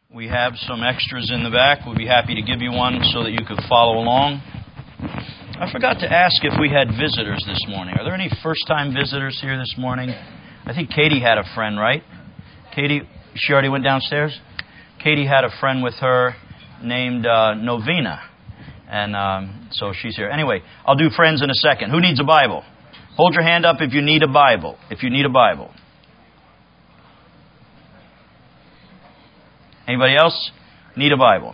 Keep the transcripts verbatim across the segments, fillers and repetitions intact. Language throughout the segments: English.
We have some extras in the back. We'll be happy to give you one so that you could follow along. I forgot to ask if we had visitors this morning. Are there any first-time visitors here this morning? I think Katie had a friend, right? Katie, she already went downstairs? Katie had a friend with her named uh, Novena. And um, so she's here. Anyway, I'll do friends in a second. Who needs a Bible? Hold your hand up if you need a Bible. If you need a Bible. Anybody else need a Bible?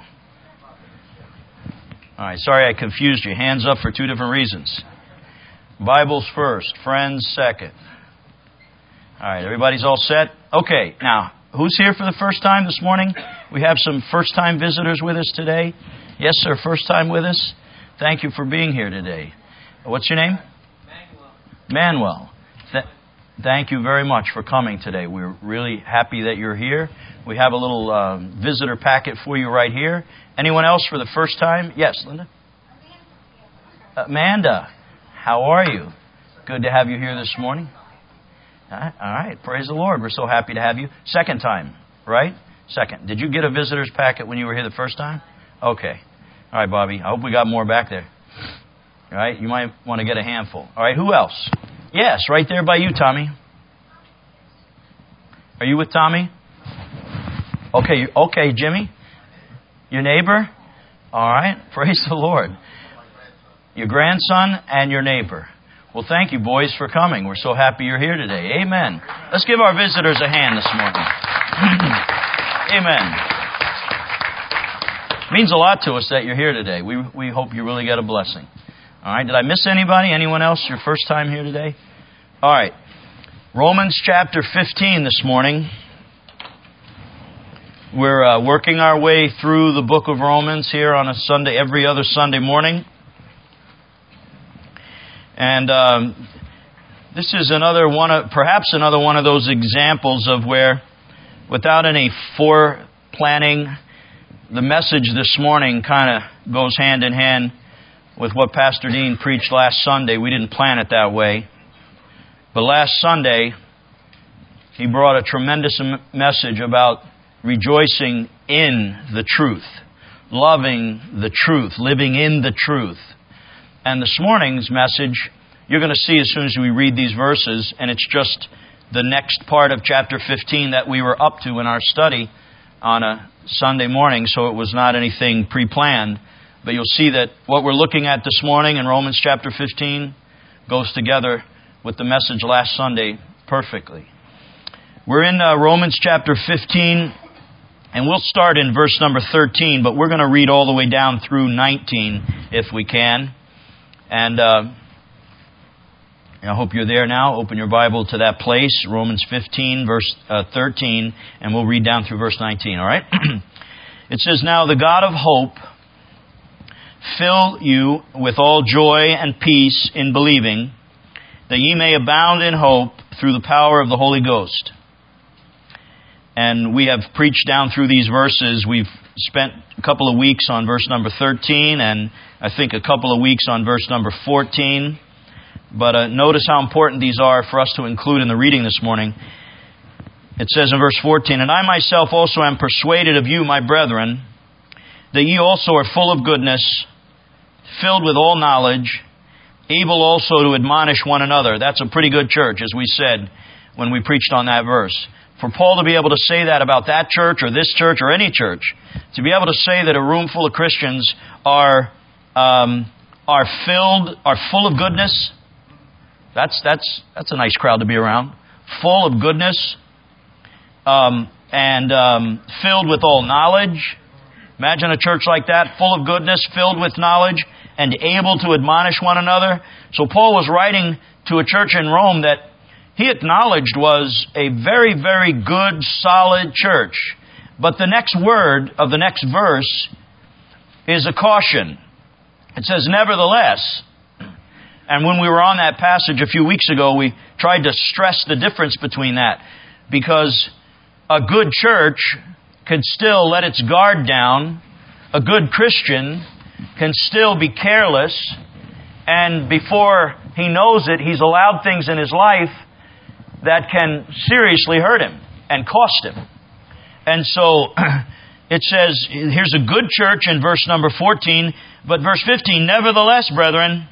All right, sorry I confused you. Hands up for two different reasons. Bibles first, friends second. All right, everybody's all set? Okay, now, who's here for the first time this morning? We have some first-time visitors with us today. Yes, sir, first time with us. Thank you for being here today. What's your name? Manuel. Manuel. Th- thank you very much for coming today. We're really happy that you're here. We have a little uh, visitor packet for you right here. Anyone else for the first time? Yes, Linda? Amanda, how are you? Good to have you here this morning. All right, all right, praise the Lord. We're so happy to have you. Second time, right? Second. Did you get a visitor's packet when you were here the first time? Okay. All right, Bobby. I hope we got more back there. All right, you might want to get a handful. All right, who else? Yes, right there by you, Tommy. Are you with Tommy? Okay, okay, Jimmy. Your neighbor? All right, praise the Lord. Your grandson and your neighbor. Well, thank you, boys, for coming. We're so happy you're here today. Amen. Let's give our visitors a hand this morning. Amen. It means a lot to us that you're here today. We we hope you really get a blessing. All right, did I miss anybody? Anyone else your first time here today? All right. Romans chapter fifteen this morning. We're uh, working our way through the book of Romans here on a Sunday, every other Sunday morning. And um, this is another one of, perhaps another one of those examples of where, without any foreplanning, the message this morning kind of goes hand in hand with what Pastor Dean preached last Sunday. We didn't plan it that way. But last Sunday, he brought a tremendous message about rejoicing in the truth, loving the truth, living in the truth. And this morning's message, you're going to see as soon as we read these verses, and it's just the next part of chapter fifteen that we were up to in our study on a Sunday morning, so it was not anything pre-planned. But you'll see that what we're looking at this morning in Romans chapter fifteen goes together with the message last Sunday perfectly. We're in uh, Romans chapter fifteen, and we'll start in verse number thirteen, but we're going to read all the way down through nineteen if we can. And uh, I hope you're there now. Open your Bible to that place, Romans fifteen, verse uh, thirteen, and we'll read down through verse nineteen, all right? It says, "Now the God of hope fill you with all joy and peace in believing, that ye may abound in hope through the power of the Holy Ghost." And we have preached down through these verses. We've spent a couple of weeks on verse number thirteen, and I think a couple of weeks on verse number fourteen. But uh, notice how important these are for us to include in the reading this morning. It says in verse fourteen, "And I myself also am persuaded of you, my brethren, that ye also are full of goodness, filled with all knowledge, able also to admonish one another." That's a pretty good church, as we said when we preached on that verse. For Paul to be able to say that about that church or this church or any church, to be able to say that a room full of Christians are um, are filled, are full of goodness, that's that's that's a nice crowd to be around. Full of goodness um, and um, filled with all knowledge. Imagine a church like that, full of goodness, filled with knowledge, and able to admonish one another. So Paul was writing to a church in Rome that he acknowledged was a very, very good, solid church. But the next word of the next verse is a caution. It says, "Nevertheless." And when we were on that passage a few weeks ago, we tried to stress the difference between that. Because a good church can still let its guard down. A good Christian can still be careless. And before he knows it, he's allowed things in his life that can seriously hurt him and cost him. And so it says, here's a good church in verse number fourteen, but verse fifteen, nevertheless, brethren,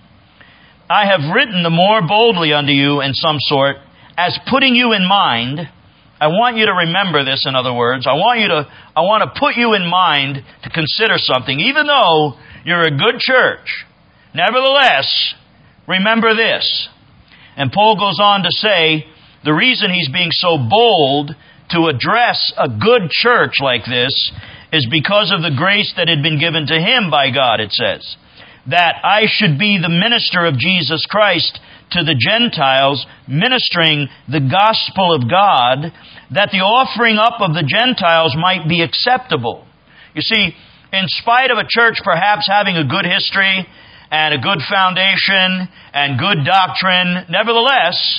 I have written the more boldly unto you in some sort, as putting you in mind. I want you to remember this, in other words. I want you to, I want to put you in mind to consider something. Even though you're a good church, nevertheless, remember this. And Paul goes on to say, the reason he's being so bold to address a good church like this is because of the grace that had been given to him by God, it says. That I should be the minister of Jesus Christ to the Gentiles, ministering the gospel of God, that the offering up of the Gentiles might be acceptable. You see, in spite of a church perhaps having a good history and a good foundation and good doctrine, nevertheless,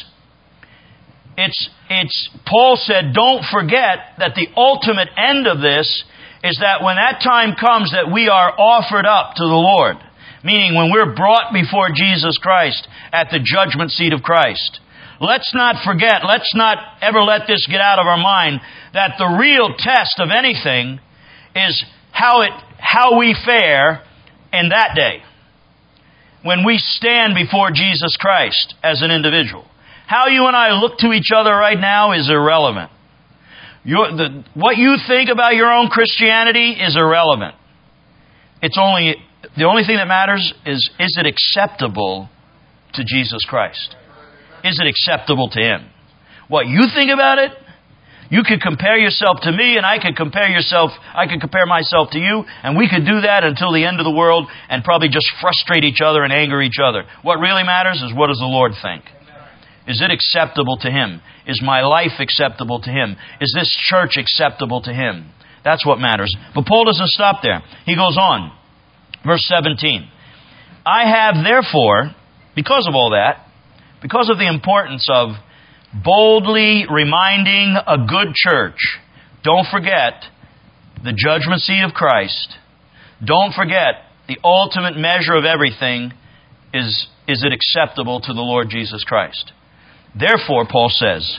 it's, it's, Paul said, don't forget that the ultimate end of this is that when that time comes that we are offered up to the Lord, meaning when we're brought before Jesus Christ at the judgment seat of Christ. Let's not forget, let's not ever let this get out of our mind, that the real test of anything is how it, how we fare in that day. When we stand before Jesus Christ as an individual. How you and I look to each other right now is irrelevant. Your, the, what you think about your own Christianity is irrelevant. It's only... The only thing that matters is, is it acceptable to Jesus Christ? Is it acceptable to Him? What you think about it, you could compare yourself to me and I could compare yourself, I could compare myself to you, and we could do that until the end of the world and probably just frustrate each other and anger each other. What really matters is, what does the Lord think? Is it acceptable to Him? Is my life acceptable to Him? Is this church acceptable to Him? That's what matters. But Paul doesn't stop there. He goes on. Verse seventeen, I have therefore, because of all that, because of the importance of boldly reminding a good church, don't forget the judgment seat of Christ. Don't forget the ultimate measure of everything is, is it acceptable to the Lord Jesus Christ. Therefore, Paul says,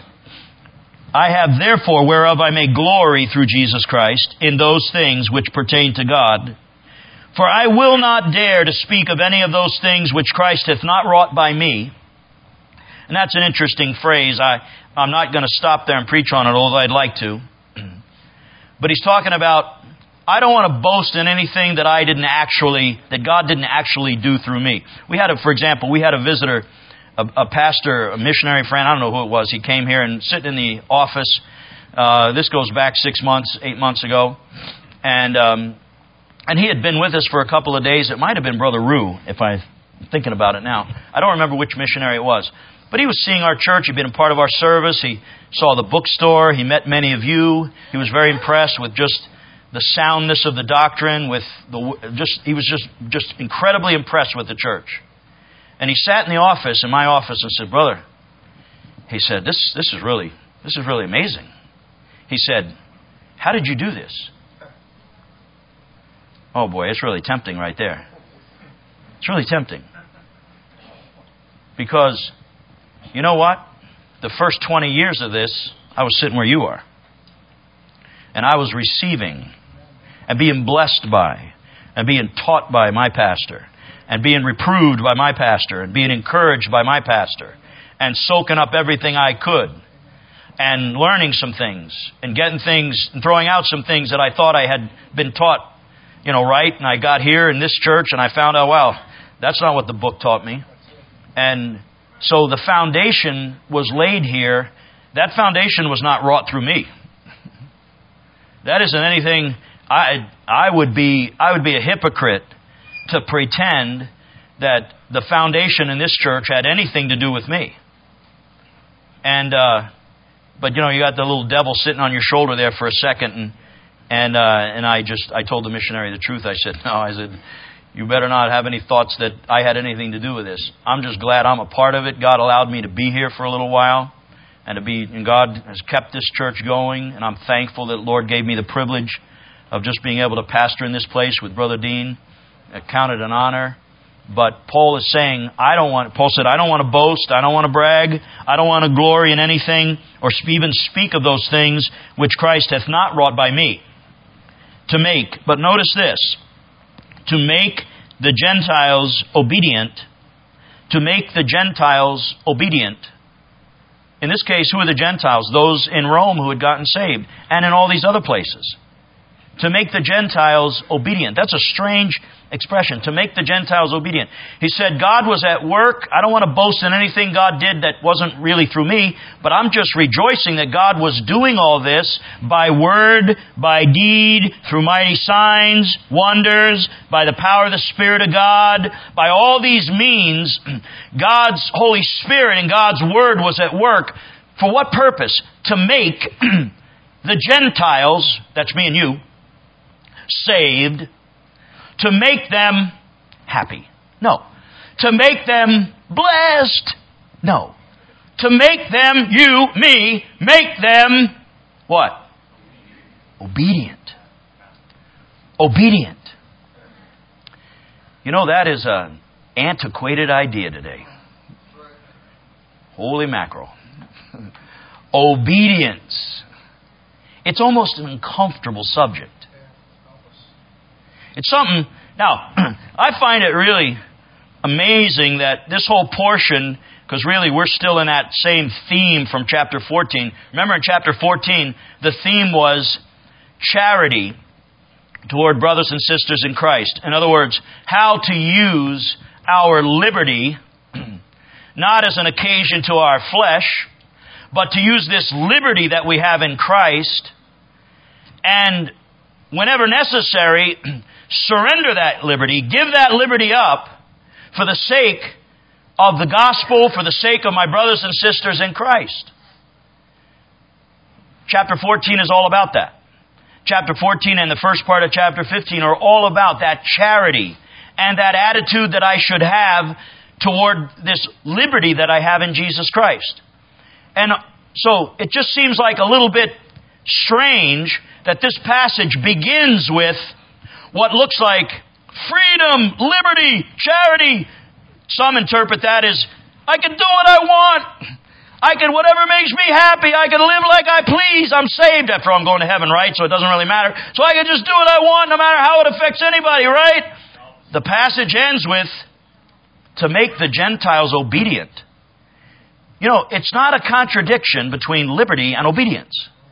I have therefore whereof I may glory through Jesus Christ in those things which pertain to God. For I will not dare to speak of any of those things which Christ hath not wrought by me. And that's an interesting phrase. I, I'm not going to stop there and preach on it, although I'd like to. But he's talking about, I don't want to boast in anything that I didn't actually, that God didn't actually do through me. We had a, for example, we had a visitor, a, a pastor, a missionary friend, I don't know who it was. He came here and sitting in the office. Uh, this goes back six months, eight months ago. And, um, And he had been with us for a couple of days. It might have been Brother Rue, if I'm thinking about it now. I don't remember which missionary it was. But he was seeing our church. He'd been a part of our service. He saw the bookstore. He met many of you. He was very impressed with just the soundness of the doctrine. With the just He was just, just incredibly impressed with the church. And he sat in the office, in my office, and said, Brother, he said, this, this is really, this is really amazing. He said, how did you do this? Oh boy, it's really tempting right there. It's really tempting. Because, you know what? The first twenty years of this, I was sitting where you are. And I was receiving and being blessed by and being taught by my pastor and being reproved by my pastor and being encouraged by my pastor and soaking up everything I could and learning some things and getting things and throwing out some things that I thought I had been taught, you know, right. And I got here in this church and I found out, wow, that's not what the book taught me. And so the foundation was laid here. That foundation was not wrought through me. That isn't anything. I I would be I would be a hypocrite to pretend that the foundation in this church had anything to do with me. And uh, but you know, you got the little devil sitting on your shoulder there for a second, and and uh, and I just I told the missionary the truth. I said, no, I said, you better not have any thoughts that I had anything to do with this. I'm just glad I'm a part of it. God allowed me to be here for a little while, and to be, and God has kept this church going, and I'm thankful that the Lord gave me the privilege of just being able to pastor in this place with Brother Dean. I count it an honor. But Paul is saying, I don't want, Paul said, I don't want to boast, I don't want to brag, I don't want to glory in anything, or even speak of those things which Christ hath not wrought by me. To make. But notice this. To make the Gentiles obedient. To make the Gentiles obedient. In this case, who are the Gentiles? Those in Rome who had gotten saved. And in all these other places. To make the Gentiles obedient. That's a strange expression. To make the Gentiles obedient. He said God was at work. I don't want to boast in anything God did that wasn't really through me, but I'm just rejoicing that God was doing all this by word, by deed, through mighty signs, wonders, by the power of the Spirit of God. By all these means, God's Holy Spirit and God's Word was at work. For what purpose? To make the Gentiles, that's me and you, saved, to make them happy. No. To make them blessed. No. To make them, you, me, make them, what? Obedient. Obedient. You know, that is an antiquated idea today. Holy mackerel. Obedience. It's almost an uncomfortable subject. It's something, now, I find it really amazing that this whole portion, because really we're still in that same theme from chapter fourteen. Remember in chapter fourteen, the theme was charity toward brothers and sisters in Christ. In other words, how to use our liberty, not as an occasion to our flesh, but to use this liberty that we have in Christ, and whenever necessary, surrender that liberty, give that liberty up for the sake of the gospel, for the sake of my brothers and sisters in Christ. Chapter fourteen is all about that. Chapter fourteen and the first part of chapter fifteen are all about that charity and that attitude that I should have toward this liberty that I have in Jesus Christ. And so it just seems like a little bit strange that this passage begins with what looks like freedom, liberty, charity. Some interpret that as, I can do what I want. I can, whatever makes me happy. I can live like I please. I'm saved. After all, I'm going to heaven, right? So it doesn't really matter. So I can just do what I want no matter how it affects anybody, right? The passage ends with, to make the Gentiles obedient. You know, it's not a contradiction between liberty and obedience.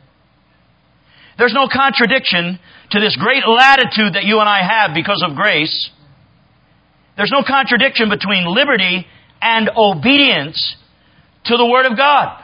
There's no contradiction to this great latitude that you and I have because of grace. There's no contradiction between liberty and obedience to the Word of God.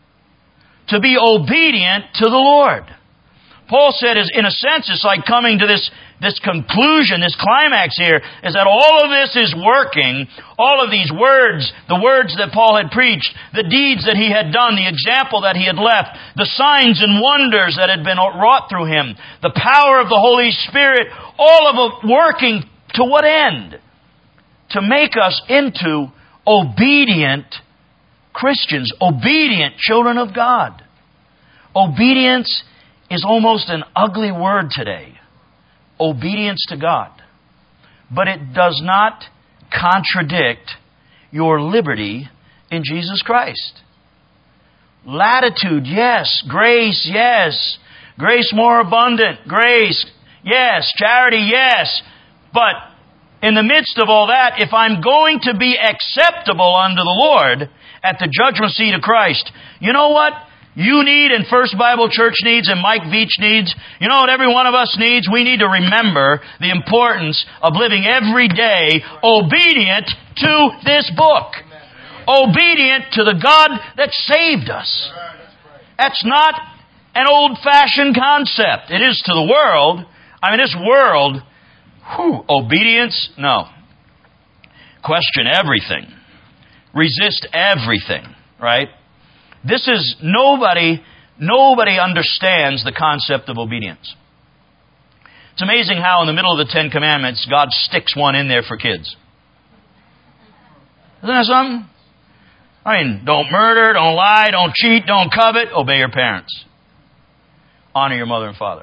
To be obedient to the Lord. Paul said, is in a sense, it's like coming to this, this conclusion, this climax here, is that all of this is working. All of these words, the words that Paul had preached, the deeds that he had done, the example that he had left, the signs and wonders that had been wrought through him, the power of the Holy Spirit, all of it working to what end? To make us into obedient Christians, obedient children of God. Obedience is almost an ugly word today. Obedience to God. But it does not contradict your liberty in Jesus Christ. Latitude, yes. Grace, yes. Grace more abundant, grace, yes. Charity, yes. But in the midst of all that, if I'm going to be acceptable unto the Lord at the judgment seat of Christ, you know what? You need, and First Bible Church needs, and Mike Veach needs. You know what every one of us needs? We need to remember the importance of living every day obedient to this book. Obedient to the God that saved us. That's not an old-fashioned concept. It is to the world. I mean, this world, whew, obedience? No. Question everything. Resist everything, right? This is, nobody, nobody understands the concept of obedience. It's amazing how in the middle of the Ten Commandments, God sticks one in there for kids. Isn't that something? I mean, don't murder, don't lie, don't cheat, don't covet, obey your parents. Honor your mother and father.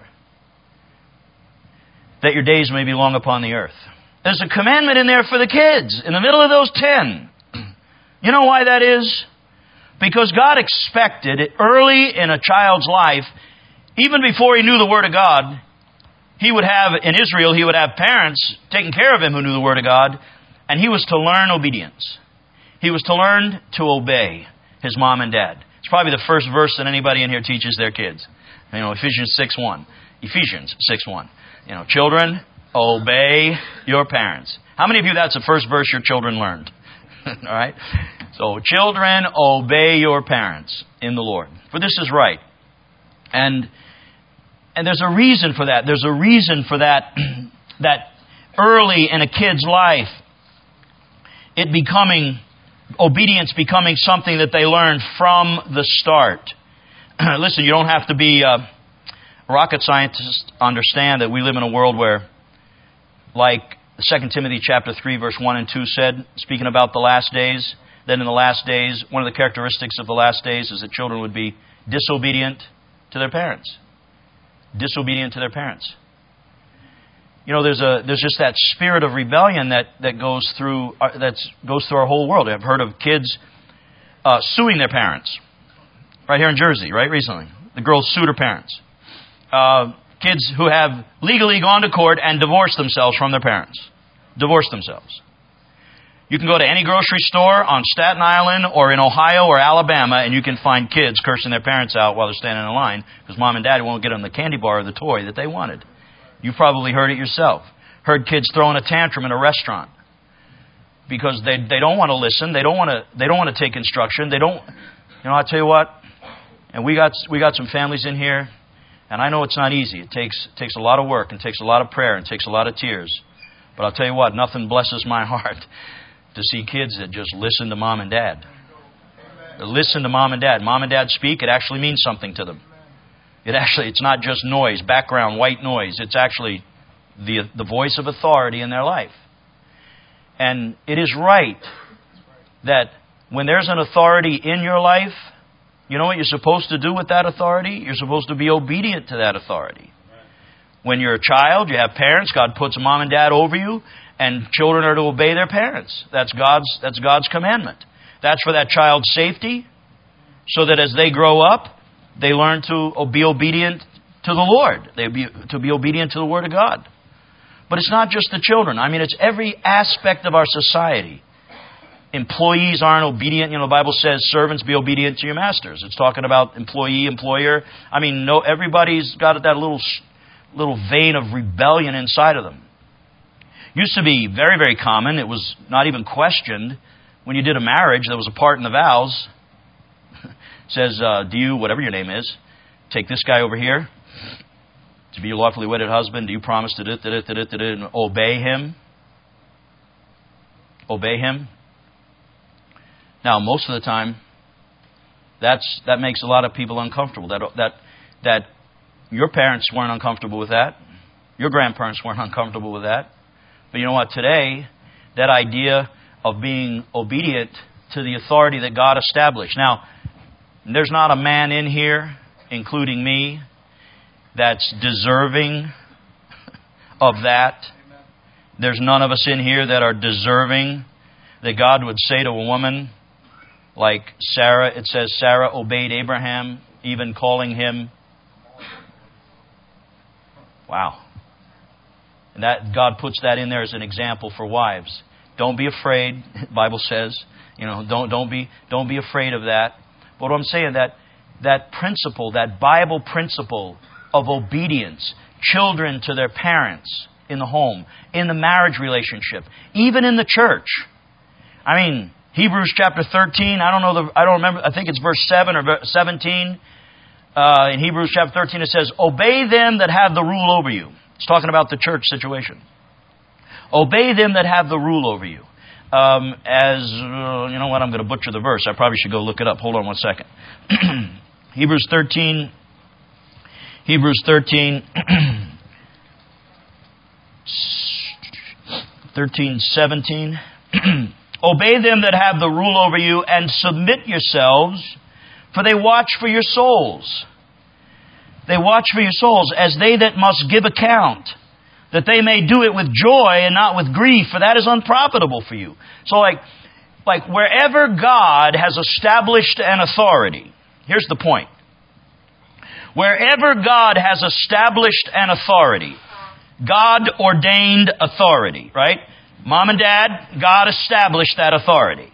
That your days may be long upon the earth. There's a commandment in there for the kids, in the middle of those ten. You know why that is? Because God expected early in a child's life, even before he knew the Word of God, he would have, in Israel, he would have parents taking care of him who knew the Word of God, and he was to learn obedience. He was to learn to obey his mom and dad. It's probably the first verse that anybody in here teaches their kids. You know, Ephesians six one. Ephesians six one. You know, children, obey your parents. How many of you, that's the first verse your children learned? All right? So, children, obey your parents in the Lord, for this is right. And and there's a reason for that. There's a reason for that, that early in a kid's life, it becoming, obedience becoming something that they learn from the start. Listen, you don't have to be a rocket scientist to understand that we live in a world where, like Second Timothy chapter three, verse one and two said, speaking about the last days, that in the last days, one of the characteristics of the last days is that children would be disobedient to their parents. Disobedient to their parents. You know, there's a there's just that spirit of rebellion that, that goes through uh, that goes through our whole world. I've heard of kids uh, suing their parents. Right here in Jersey, right recently, the girls sued her parents. Uh, kids who have legally gone to court and divorced themselves from their parents, divorced themselves. You can go to any grocery store on Staten Island or in Ohio or Alabama, and you can find kids cursing their parents out while they're standing in line because mom and dad won't get them the candy bar or the toy that they wanted. You've probably heard it yourself. Heard kids throwing a tantrum in a restaurant because they they don't want to listen. They don't want to they don't want to take instruction. They don't. You know, I tell you what. And we got we got some families in here, and I know it's not easy. It takes it takes a lot of work and takes a lot of prayer and takes a lot of tears. But I'll tell you what, nothing blesses my heart to see kids that just listen to mom and dad. They listen to mom and dad. Mom and dad speak, it actually means something to them. It actually, it's not just noise, background, white noise. It's actually the the voice of authority in their life. And it is right that when there's an authority in your life, you know what you're supposed to do with that authority? You're supposed to be obedient to that authority. When you're a child, you have parents. God puts mom and dad over you, and children are to obey their parents. That's God's, that's God's commandment. That's for that child's safety, so that as they grow up, they learn to be obedient to the Lord. They be, to be obedient to the Word of God. But it's not just the children. I mean, it's every aspect of our society. Employees aren't obedient. You know, the Bible says, servants, be obedient to your masters. It's talking about employee, employer. I mean, no, everybody's got that little, little vein of rebellion inside of them. Used to be very, very common. It was not even questioned. When you did a marriage, there was a part in the vows. It says, uh, do you, whatever your name is, take this guy over here to be your lawfully wedded husband. Do you promise to do, do, do, do, do, do, and obey him? Obey him? Now, most of the time, that's that makes a lot of people uncomfortable. That that that your parents weren't uncomfortable with that. Your grandparents weren't uncomfortable with that. But you know what? Today, that idea of being obedient to the authority that God established. Now, there's not a man in here, including me, that's deserving of that. There's none of us in here that are deserving that God would say to a woman, like Sarah, it says Sarah obeyed Abraham, even calling him. Wow. And that God puts that in there as an example for wives. Don't be afraid, the Bible says. You know, don't don't be don't be afraid of that. But what I'm saying, that that principle, that Bible principle of obedience, children to their parents in the home, in the marriage relationship, even in the church. I mean, Hebrews chapter thirteen, I don't know, the, I don't remember, I think it's verse seven or seventeen. Uh, in Hebrews chapter thirteen it says, obey them that have the rule over you. It's talking about the church situation. Obey them that have the rule over you. Um, as, uh, you know what, I'm going to butcher the verse. I probably should go look it up. Hold on one second. Hebrews thirteen, Hebrews thirteen, thirteen, seventeen. Obey them that have the rule over you, and submit yourselves, for they watch for your souls. They watch for your souls, as they that must give account, that they may do it with joy and not with grief, for that is unprofitable for you. So like, like wherever God has established an authority, here's the point. Wherever God has established an authority, God-ordained authority, right? Mom and Dad, God established that authority.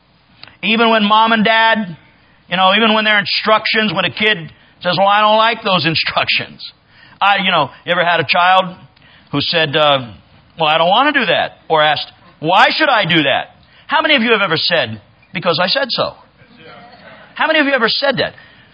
Even when Mom and Dad, you know, even when their instructions, when a kid says, well, I don't like those instructions. I, you know, you ever had a child who said, uh, well, I don't want to do that? Or asked, why should I do that? How many of you have ever said, because I said so? How many of you ever said that?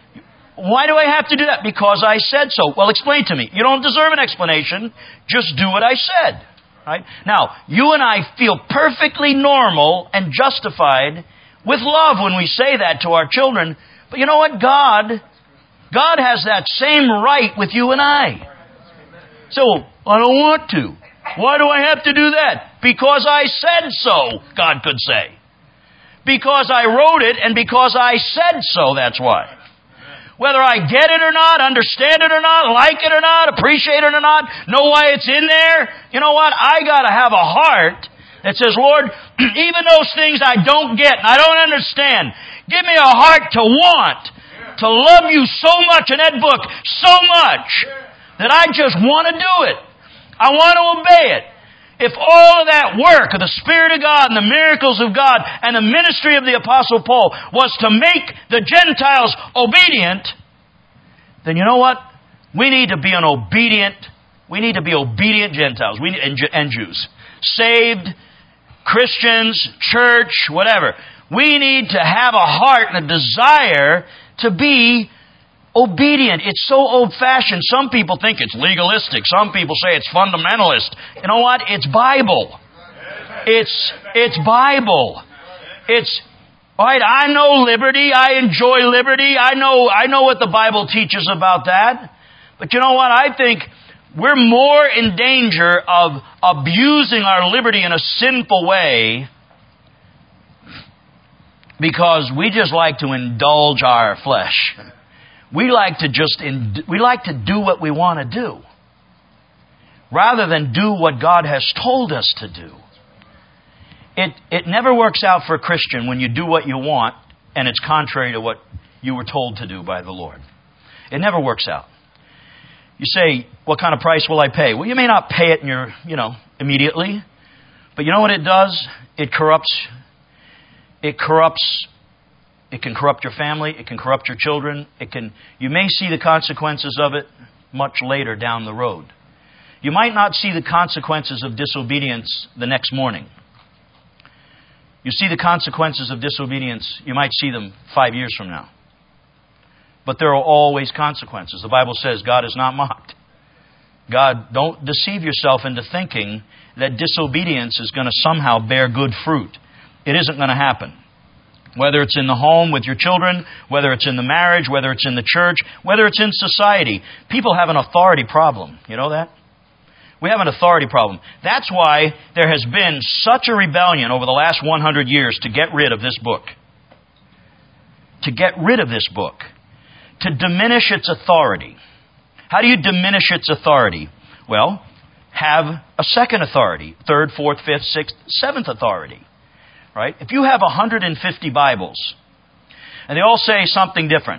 Why do I have to do that? Because I said so. Well, explain to me. You don't deserve an explanation. Just do what I said. Right? Now, you and I feel perfectly normal and justified with love when we say that to our children. But you know what? God, God has that same right with you and I. So, I don't want to. Why do I have to do that? Because I said so, God could say. Because I wrote it and because I said so, that's why. Whether I get it or not, understand it or not, like it or not, appreciate it or not, know why it's in there, you know what? I got to have a heart that says, Lord, even those things I don't get and I don't understand, give me a heart to want, to love you so much in that book, so much, that I just want to do it. I want to obey it. If all of that work of the Spirit of God and the miracles of God and the ministry of the Apostle Paul was to make the Gentiles obedient, then you know what? We need to be an obedient, we need to be obedient Gentiles we, and, and Jews. Saved, Christians, church, whatever. We need to have a heart and a desire to be obedient. It's so old-fashioned. Some people think it's legalistic. Some people say it's fundamentalist. You know what? It's Bible. It's it's Bible. It's all right. I know liberty. I enjoy liberty. I know I know what the Bible teaches about that. But you know what? I think we're more in danger of abusing our liberty in a sinful way because we just like to indulge our flesh. We like to just, we like to do what we want to do rather than do what God has told us to do. It, it never works out for a Christian when you do what you want and it's contrary to what you were told to do by the Lord. It never works out. You say, what kind of price will I pay? Well, you may not pay it in your, you know, immediately, but you know what it does? It corrupts, it corrupts It can corrupt your family. It can corrupt your children. It can. You may see the consequences of it much later down the road. You might not see the consequences of disobedience the next morning. You see the consequences of disobedience, you might see them five years from now. But there are always consequences. The Bible says God is not mocked. God, don't deceive yourself into thinking that disobedience is going to somehow bear good fruit. It isn't going to happen. Whether it's in the home with your children, whether it's in the marriage, whether it's in the church, whether it's in society. People have an authority problem. You know that? We have an authority problem. That's why there has been such a rebellion over the last one hundred years to get rid of this book. To get rid of this book. To diminish its authority. How do you diminish its authority? Well, have a second authority. Third, fourth, fifth, sixth, seventh authority. Right? If you have one hundred fifty Bibles, and they all say something different,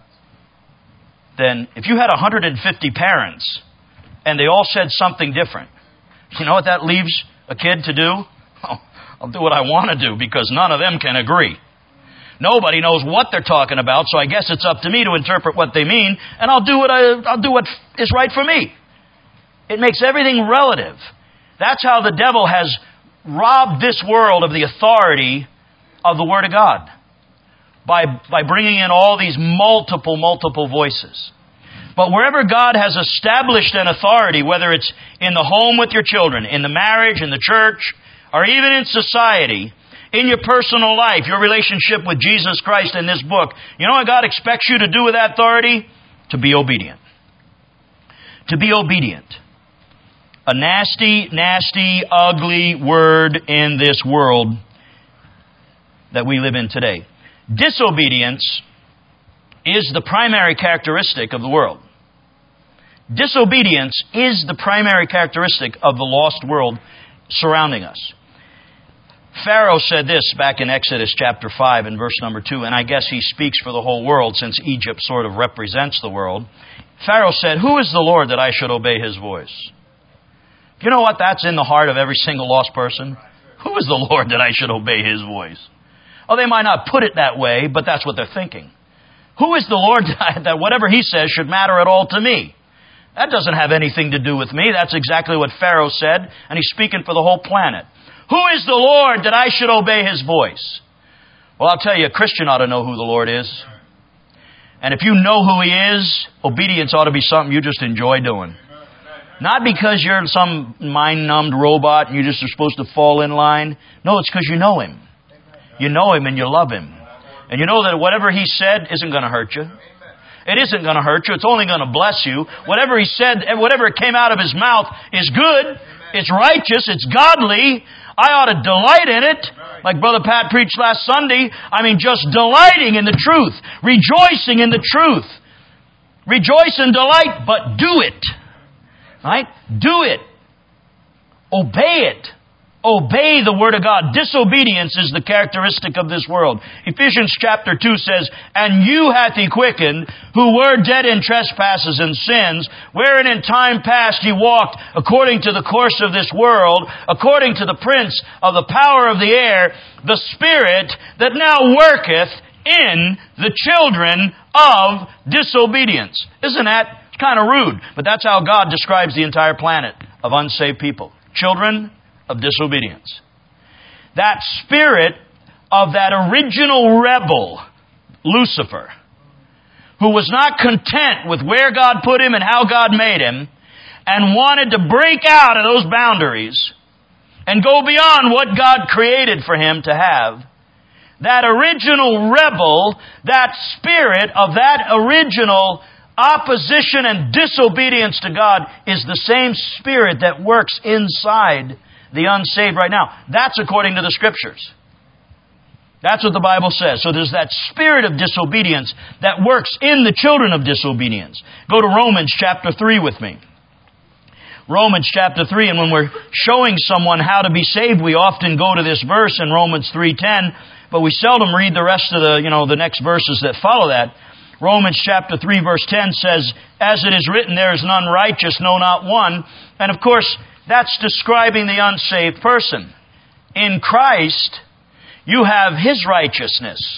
then if you had one hundred fifty parents, and they all said something different, you know what that leaves a kid to do? Oh, I'll do what I want to do because none of them can agree. Nobody knows what they're talking about, so I guess it's up to me to interpret what they mean, and I'll do what I, I'll do what is right for me. It makes everything relative. That's how the devil has robbed this world of the authority of the Word of God by, by bringing in all these multiple, multiple voices. But wherever God has established an authority, whether it's in the home with your children, in the marriage, in the church, or even in society, in your personal life, your relationship with Jesus Christ in this book, you know what God expects you to do with that authority? To be obedient. To be obedient. A nasty, nasty, ugly word in this world that we live in today. Disobedience is the primary characteristic of the world. Disobedience is the primary characteristic of the lost world surrounding us. Pharaoh said this back in Exodus chapter five and verse number two, and I guess he speaks for the whole world since Egypt sort of represents the world. Pharaoh said, "Who is the Lord that I should obey His voice?" You know what? That's in the heart of every single lost person. Who is the Lord that I should obey His voice? Oh, they might not put it that way, but that's what they're thinking. Who is the Lord that whatever He says should matter at all to me? That doesn't have anything to do with me. That's exactly what Pharaoh said, and he's speaking for the whole planet. Who is the Lord that I should obey His voice? Well, I'll tell you, a Christian ought to know who the Lord is. And if you know who He is, obedience ought to be something you just enjoy doing. Not because you're some mind-numbed robot and you just are supposed to fall in line. No, it's because you know Him. You know Him and you love Him. And you know that whatever He said isn't going to hurt you. It isn't going to hurt you. It's only going to bless you. Whatever He said, whatever came out of His mouth is good. It's righteous. It's godly. I ought to delight in it. Like Brother Pat preached last Sunday. I mean, just delighting in the truth. Rejoicing in the truth. Rejoice and delight, but do it. Right? Do it. Obey it. Obey the Word of God. Disobedience is the characteristic of this world. Ephesians chapter two says, "And you hath He quickened, who were dead in trespasses and sins, wherein in time past ye walked according to the course of this world, according to the prince of the power of the air, the Spirit that now worketh in the children of disobedience." Isn't that kind of rude? But that's how God describes the entire planet of unsaved people. Children of disobedience. That spirit of that original rebel, Lucifer, who was not content with where God put him and how God made him, and wanted to break out of those boundaries and go beyond what God created for him to have, that original rebel, that spirit of that original opposition and disobedience to God is the same spirit that works inside the unsaved right now. That's according to the Scriptures. That's what the Bible says. So there's that spirit of disobedience that works in the children of disobedience. Go to Romans chapter three with me. Romans chapter three, and when we're showing someone how to be saved, we often go to this verse in Romans three ten, but we seldom read the rest of the, you know, the next verses that follow that. Romans chapter three verse ten says, "As it is written, there is none righteous, no, not one." And of course, that's describing the unsaved person. In Christ, you have His righteousness.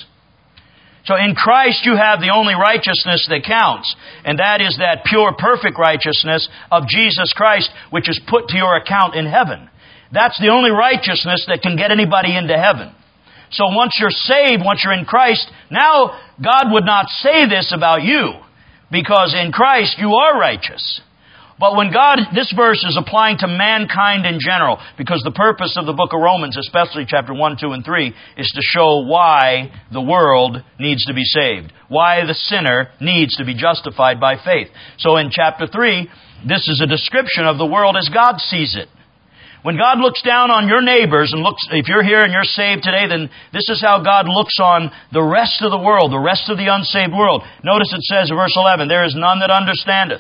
So in Christ, you have the only righteousness that counts. And that is that pure, perfect righteousness of Jesus Christ, which is put to your account in heaven. That's the only righteousness that can get anybody into heaven. So once you're saved, once you're in Christ, now God would not say this about you, because in Christ you are righteous. But when God, this verse is applying to mankind in general, because the purpose of the book of Romans, especially chapter one, two, and three, is to show why the world needs to be saved. Why the sinner needs to be justified by faith. So in chapter three, this is a description of the world as God sees it. When God looks down on your neighbors and looks, if you're here and you're saved today, then this is how God looks on the rest of the world, the rest of the unsaved world. Notice it says in verse eleven, "There is none that understandeth.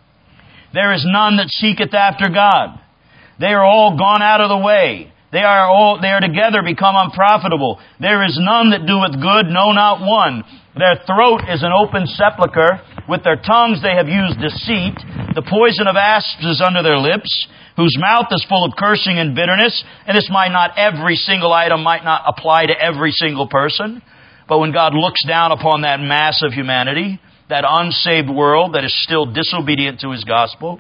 There is none that seeketh after God. They are all gone out of the way. They are all, they are together become unprofitable. There is none that doeth good, no, not one. Their throat is an open sepulchre. With their tongues they have used deceit. The poison of asps is under their lips, whose mouth is full of cursing and bitterness." And this might not, every single item might not apply to every single person. But when God looks down upon that mass of humanity, that unsaved world that is still disobedient to His gospel,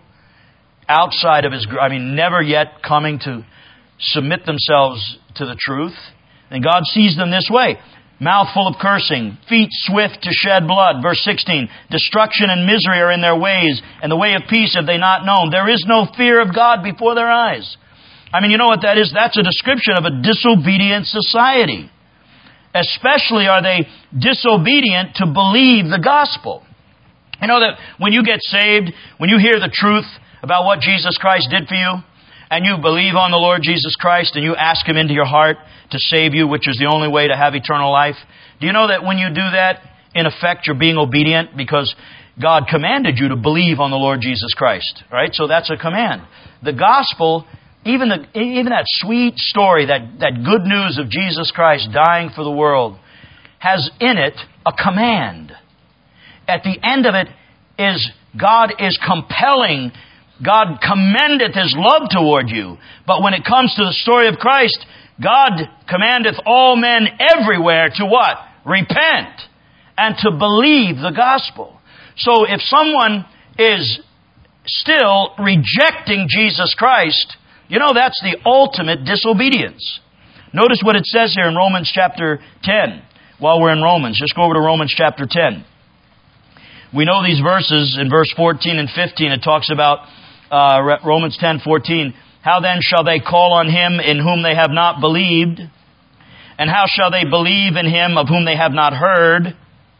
outside of His, I mean, never yet coming to submit themselves to the truth, and God sees them this way. Mouth full of cursing, feet swift to shed blood. Verse sixteen, "Destruction and misery are in their ways, and the way of peace have they not known. There is no fear of God before their eyes." I mean, you know what that is? That's a description of a disobedient society. Especially are they disobedient to believe the gospel. You know that when you get saved, when you hear the truth about what Jesus Christ did for you, and you believe on the Lord Jesus Christ, and you ask Him into your heart to save you, which is the only way to have eternal life, do you know that when you do that, in effect, you're being obedient because God commanded you to believe on the Lord Jesus Christ, right? So that's a command. The gospel, even the, even that sweet story, that, that good news of Jesus Christ dying for the world, has in it a command. At the end of it is God is compelling God commendeth His love toward you. But when it comes to the story of Christ, God commandeth all men everywhere to what? Repent and to believe the gospel. So if someone is still rejecting Jesus Christ, you know, that's the ultimate disobedience. Notice what it says here in Romans chapter ten. While we're in Romans, just go over to Romans chapter ten. We know these verses in verse fourteen and fifteen. It talks about uh, Romans ten fourteen. How then shall they call on Him in whom they have not believed? And how shall they believe in Him of whom they have not heard?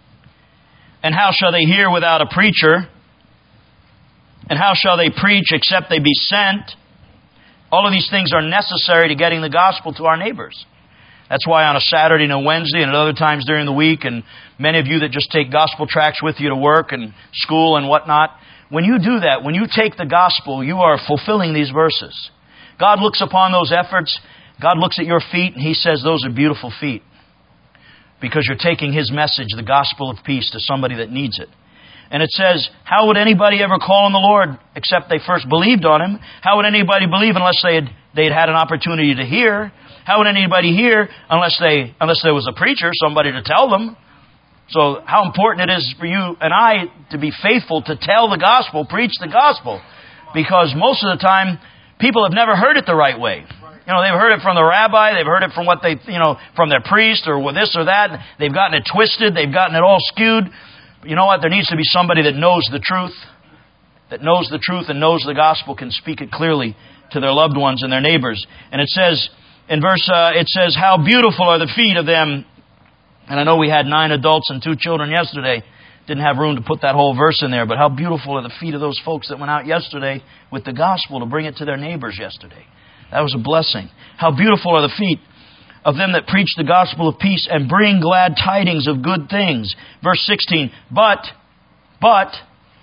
And how shall they hear without a preacher? And how shall they preach except they be sent? All of these things are necessary to getting the gospel to our neighbors. That's why on a Saturday and a Wednesday and at other times during the week, and many of you that just take gospel tracts with you to work and school and whatnot, when you do that, when you take the gospel, you are fulfilling these verses. God looks upon those efforts. God looks at your feet and He says, those are beautiful feet. Because you're taking His message, the gospel of peace, to somebody that needs it. And it says, how would anybody ever call on the Lord except they first believed on Him? How would anybody believe unless they had, they had had an opportunity to hear? How would anybody hear unless they unless there was a preacher, somebody to tell them? So how important it is for you and I to be faithful to tell the gospel, preach the gospel. Because most of the time, people have never heard it the right way. You know, they've heard it from the rabbi, they've heard it from what they, you know, from their priest or this or that. They've gotten it twisted, they've gotten it all skewed. But you know what? There needs to be somebody that knows the truth, that knows the truth and knows the gospel, can speak it clearly to their loved ones and their neighbors. And it says, in verse, uh, it says, how beautiful are the feet of them. And I know we had nine adults and two children yesterday. Didn't have room to put that whole verse in there, but how beautiful are the feet of those folks that went out yesterday with the gospel to bring it to their neighbors yesterday. That was a blessing. How beautiful are the feet of them that preach the gospel of peace and bring glad tidings of good things. Verse sixteen, but, but,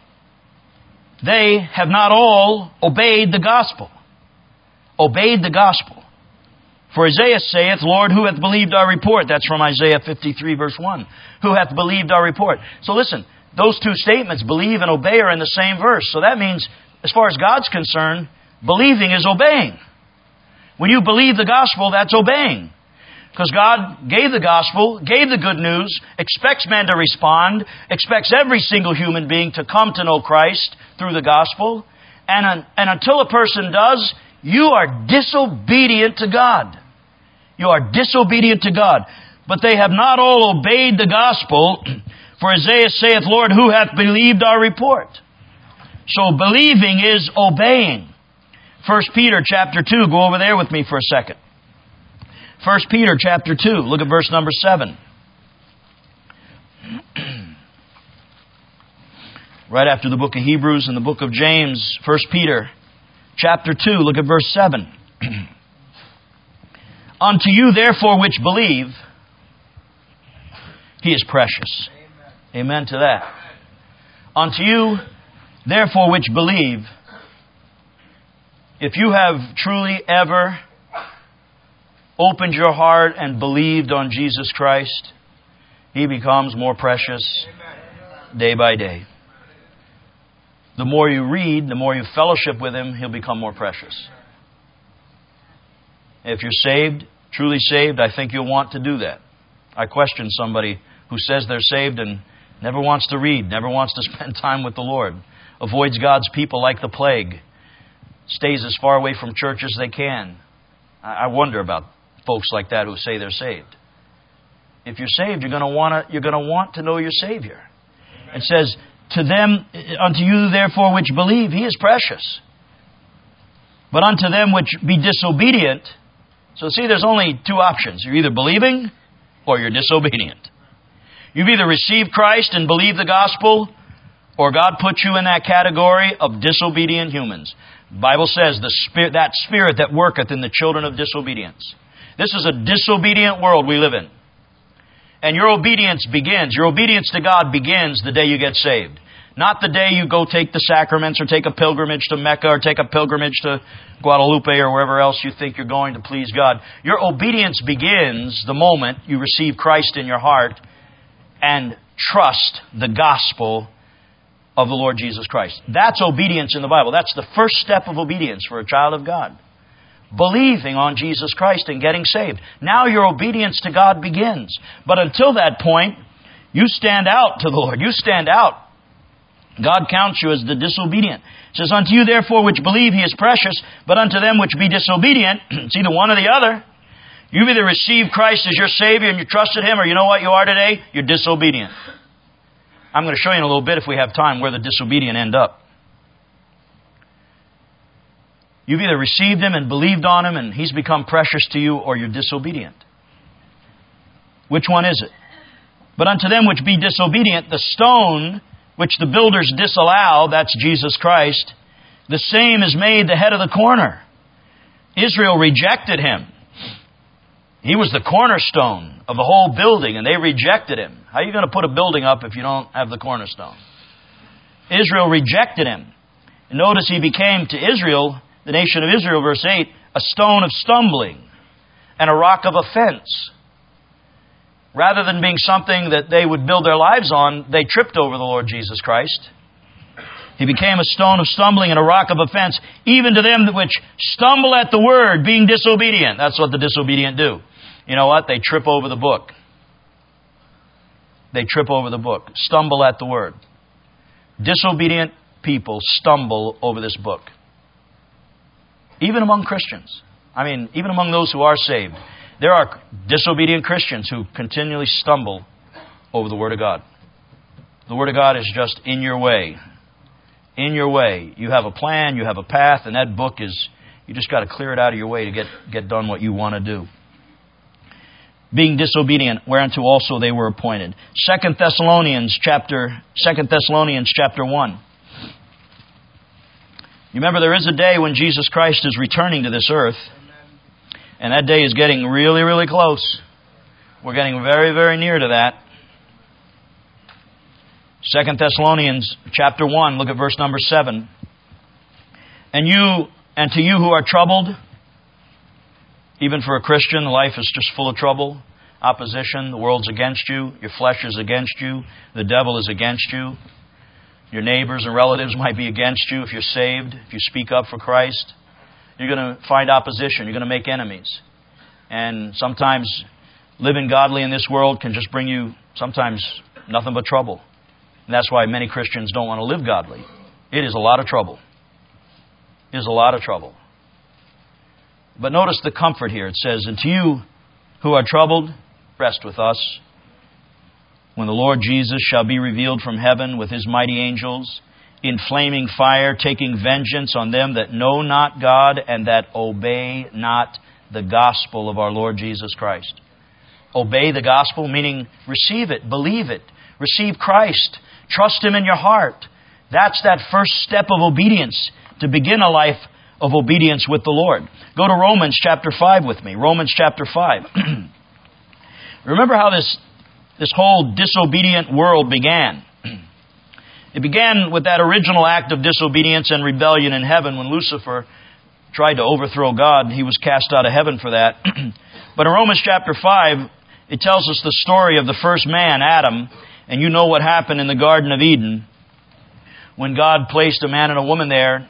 they have not all obeyed the gospel. Obeyed the gospel. For Isaiah saith, Lord, who hath believed our report? That's from Isaiah fifty-three, verse one. Who hath believed our report? So listen, those two statements, believe and obey, are in the same verse. So that means, as far as God's concerned, believing is obeying. When you believe the gospel, that's obeying. Because God gave the gospel, gave the good news, expects men to respond, expects every single human being to come to know Christ through the gospel. And, and until a person does, you are disobedient to God. You are disobedient to God. But they have not all obeyed the gospel. For Isaiah saith, Lord, who hath believed our report? So believing is obeying. First Peter chapter two, go over there with me for a second. First Peter chapter two, look at verse number seven. Right after the book of Hebrews and the book of James, First Peter chapter two, look at verse seven. Unto you therefore which believe, He is precious. Amen, Amen to that. Unto you therefore which believe, if you have truly ever opened your heart and believed on Jesus Christ, He becomes more precious day by day. The more you read, the more you fellowship with Him, He'll become more precious. If you're saved, truly saved, I think you'll want to do that. I question somebody who says they're saved and never wants to read, never wants to spend time with the Lord, avoids God's people like the plague, stays as far away from church as they can. I wonder about folks like that who say they're saved. If you're saved, you're going to want to you're going to want to know your Savior. It says, "To them, unto you therefore which believe, He is precious. But unto them which be disobedient." So see, there's only two options. You're either believing or you're disobedient. You've either received Christ and believed the gospel, or God put you in that category of disobedient humans. The Bible says the spirit, that spirit that worketh in the children of disobedience. This is a disobedient world we live in. And your obedience begins, your obedience to God begins the day you get saved. Not the day you go take the sacraments or take a pilgrimage to Mecca or take a pilgrimage to Guadalupe or wherever else you think you're going to please God. Your obedience begins the moment you receive Christ in your heart and trust the gospel of the Lord Jesus Christ. That's obedience in the Bible. That's the first step of obedience for a child of God. Believing on Jesus Christ and getting saved. Now your obedience to God begins. But until that point, you stand out to the Lord. You stand out. God counts you as the disobedient. It says, unto you therefore which believe He is precious, but unto them which be disobedient, it's either one or the other. You've either received Christ as your Savior and you trusted Him, or you know what you are today? You're disobedient. I'm going to show you in a little bit, if we have time, where the disobedient end up. You've either received Him and believed on Him and He's become precious to you, or you're disobedient. Which one is it? But unto them which be disobedient, the stone which the builders disallow, that's Jesus Christ, the same is made the head of the corner. Israel rejected Him. He was the cornerstone of the whole building, and they rejected Him. How are you going to put a building up if you don't have the cornerstone? Israel rejected Him. And notice He became to Israel, the nation of Israel, verse eight, a stone of stumbling and a rock of offense. Rather than being something that they would build their lives on, they tripped over the Lord Jesus Christ. He became a stone of stumbling and a rock of offense, even to them which stumble at the word, being disobedient. That's what the disobedient do. You know what? They trip over the book. They trip over the book. Stumble at the word. Disobedient people stumble over this book. Even among Christians. I mean, even among those who are saved. There are disobedient Christians who continually stumble over the Word of God. The Word of God is just in your way. In your way. You have a plan, you have a path, and that book is, you just got to clear it out of your way to get, get done what you want to do. Being disobedient, whereunto also they were appointed. Second Thessalonians chapter, Second Thessalonians chapter one. You remember there is a day when Jesus Christ is returning to this earth. And that day is getting really, really close. We're getting very, very near to that. Second Thessalonians chapter one, look at verse number seven. And you, and to you who are troubled, even for a Christian, life is just full of trouble, opposition, the world's against you, your flesh is against you, the devil is against you, your neighbors and relatives might be against you if you're saved, if you speak up for Christ. You're going to find opposition. You're going to make enemies. And sometimes living godly in this world can just bring you sometimes nothing but trouble. And that's why many Christians don't want to live godly. It is a lot of trouble. It is a lot of trouble. But notice the comfort here. It says, and to you who are troubled, rest with us. When the Lord Jesus shall be revealed from heaven with His mighty angels, in flaming fire, taking vengeance on them that know not God and that obey not the gospel of our Lord Jesus Christ. Obey the gospel, meaning receive it, believe it, receive Christ, trust Him in your heart. That's that first step of obedience to begin a life of obedience with the Lord. Go to Romans chapter five with me. Romans chapter five. Remember how this, this whole disobedient world began. It began with that original act of disobedience and rebellion in heaven when Lucifer tried to overthrow God. He was cast out of heaven for that. But in Romans chapter five, it tells us the story of the first man, Adam. And you know what happened in the Garden of Eden when God placed a man and a woman there,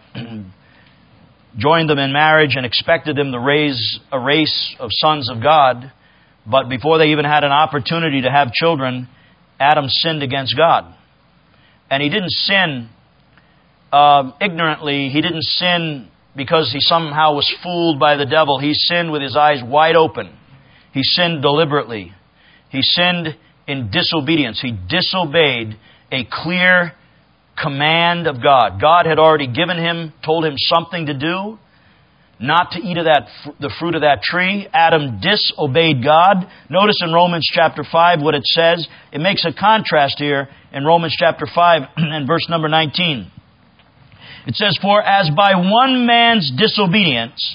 joined them in marriage and expected them to raise a race of sons of God. But before they even had an opportunity to have children, Adam sinned against God. And he didn't sin uh, ignorantly. He didn't sin because he somehow was fooled by the devil. He sinned with his eyes wide open. He sinned deliberately. He sinned in disobedience. He disobeyed a clear command of God. God had already given him, told him something to do, not to eat of that the fruit of that tree. Adam disobeyed God. Notice in Romans chapter five what it says. It makes a contrast here in Romans chapter five and verse number nineteen. It says, for as by one man's disobedience,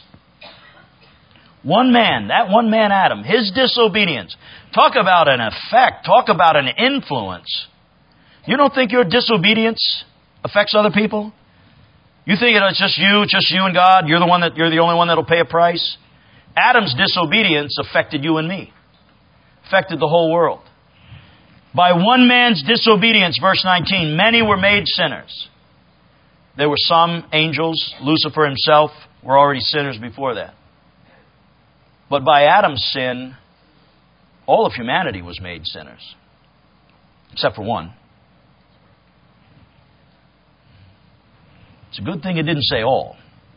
one man, that one man Adam, his disobedience, talk about an effect, talk about an influence. You don't think your disobedience affects other people? You think it's just you, just you and God? You're the one that you're the only one that'll pay a price? Adam's disobedience affected you and me. Affected the whole world. By one man's disobedience, verse nineteen, many were made sinners. There were some angels, Lucifer himself, were already sinners before that. But by Adam's sin, all of humanity was made sinners. Except for one. It's a good thing it didn't say all.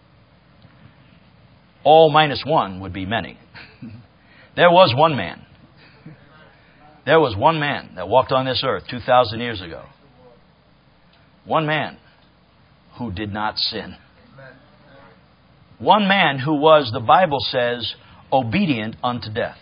All minus one would be many. There was one man. There was one man that walked on this earth two thousand years ago. One man who did not sin. One man who was, the Bible says, obedient unto death.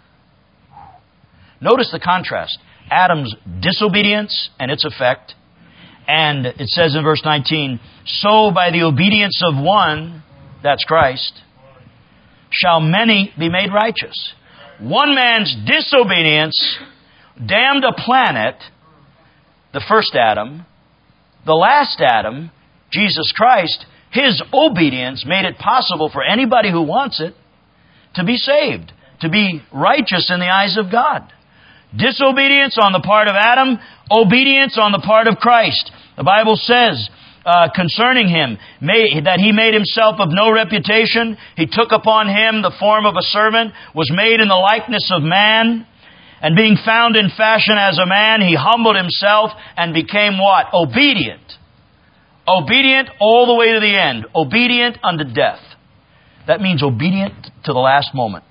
Notice the contrast. Adam's disobedience and its effect. And it says in verse nineteen, so by the obedience of one, that's Christ, shall many be made righteous. One man's disobedience damned a planet, the first Adam. The last Adam, Jesus Christ, His obedience made it possible for anybody who wants it to be saved, to be righteous in the eyes of God. Disobedience on the part of Adam, obedience on the part of Christ. The Bible says uh, concerning Him made, that He made Himself of no reputation. He took upon Him the form of a servant, was made in the likeness of man, and being found in fashion as a man, He humbled Himself and became what? Obedient. Obedient all the way to the end. Obedient unto death. That means obedient to the last moment.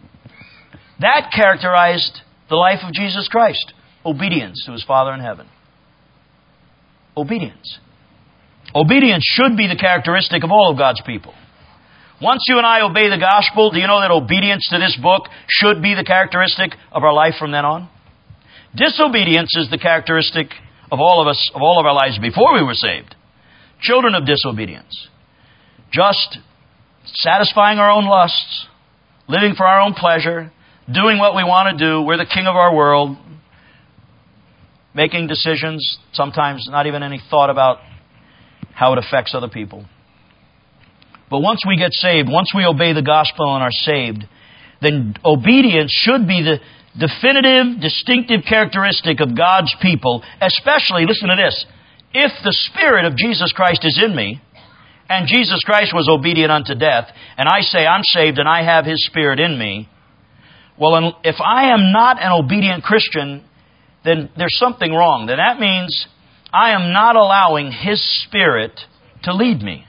That characterized the life of Jesus Christ. Obedience to His Father in heaven. Obedience. Obedience should be the characteristic of all of God's people. Once you and I obey the gospel, do you know that obedience to this book should be the characteristic of our life from then on? Disobedience is the characteristic of all of us, of all of our lives before we were saved. Children of disobedience. Just satisfying our own lusts, living for our own pleasure, doing what we want to do. We're the king of our world. Making decisions, sometimes not even any thought about how it affects other people. But once we get saved, once we obey the gospel and are saved, then obedience should be the definitive, distinctive characteristic of God's people, especially, listen to this, if the Spirit of Jesus Christ is in me, and Jesus Christ was obedient unto death, and I say I'm saved and I have His Spirit in me, well, if I am not an obedient Christian, then there's something wrong. Then that means I am not allowing His Spirit to lead me.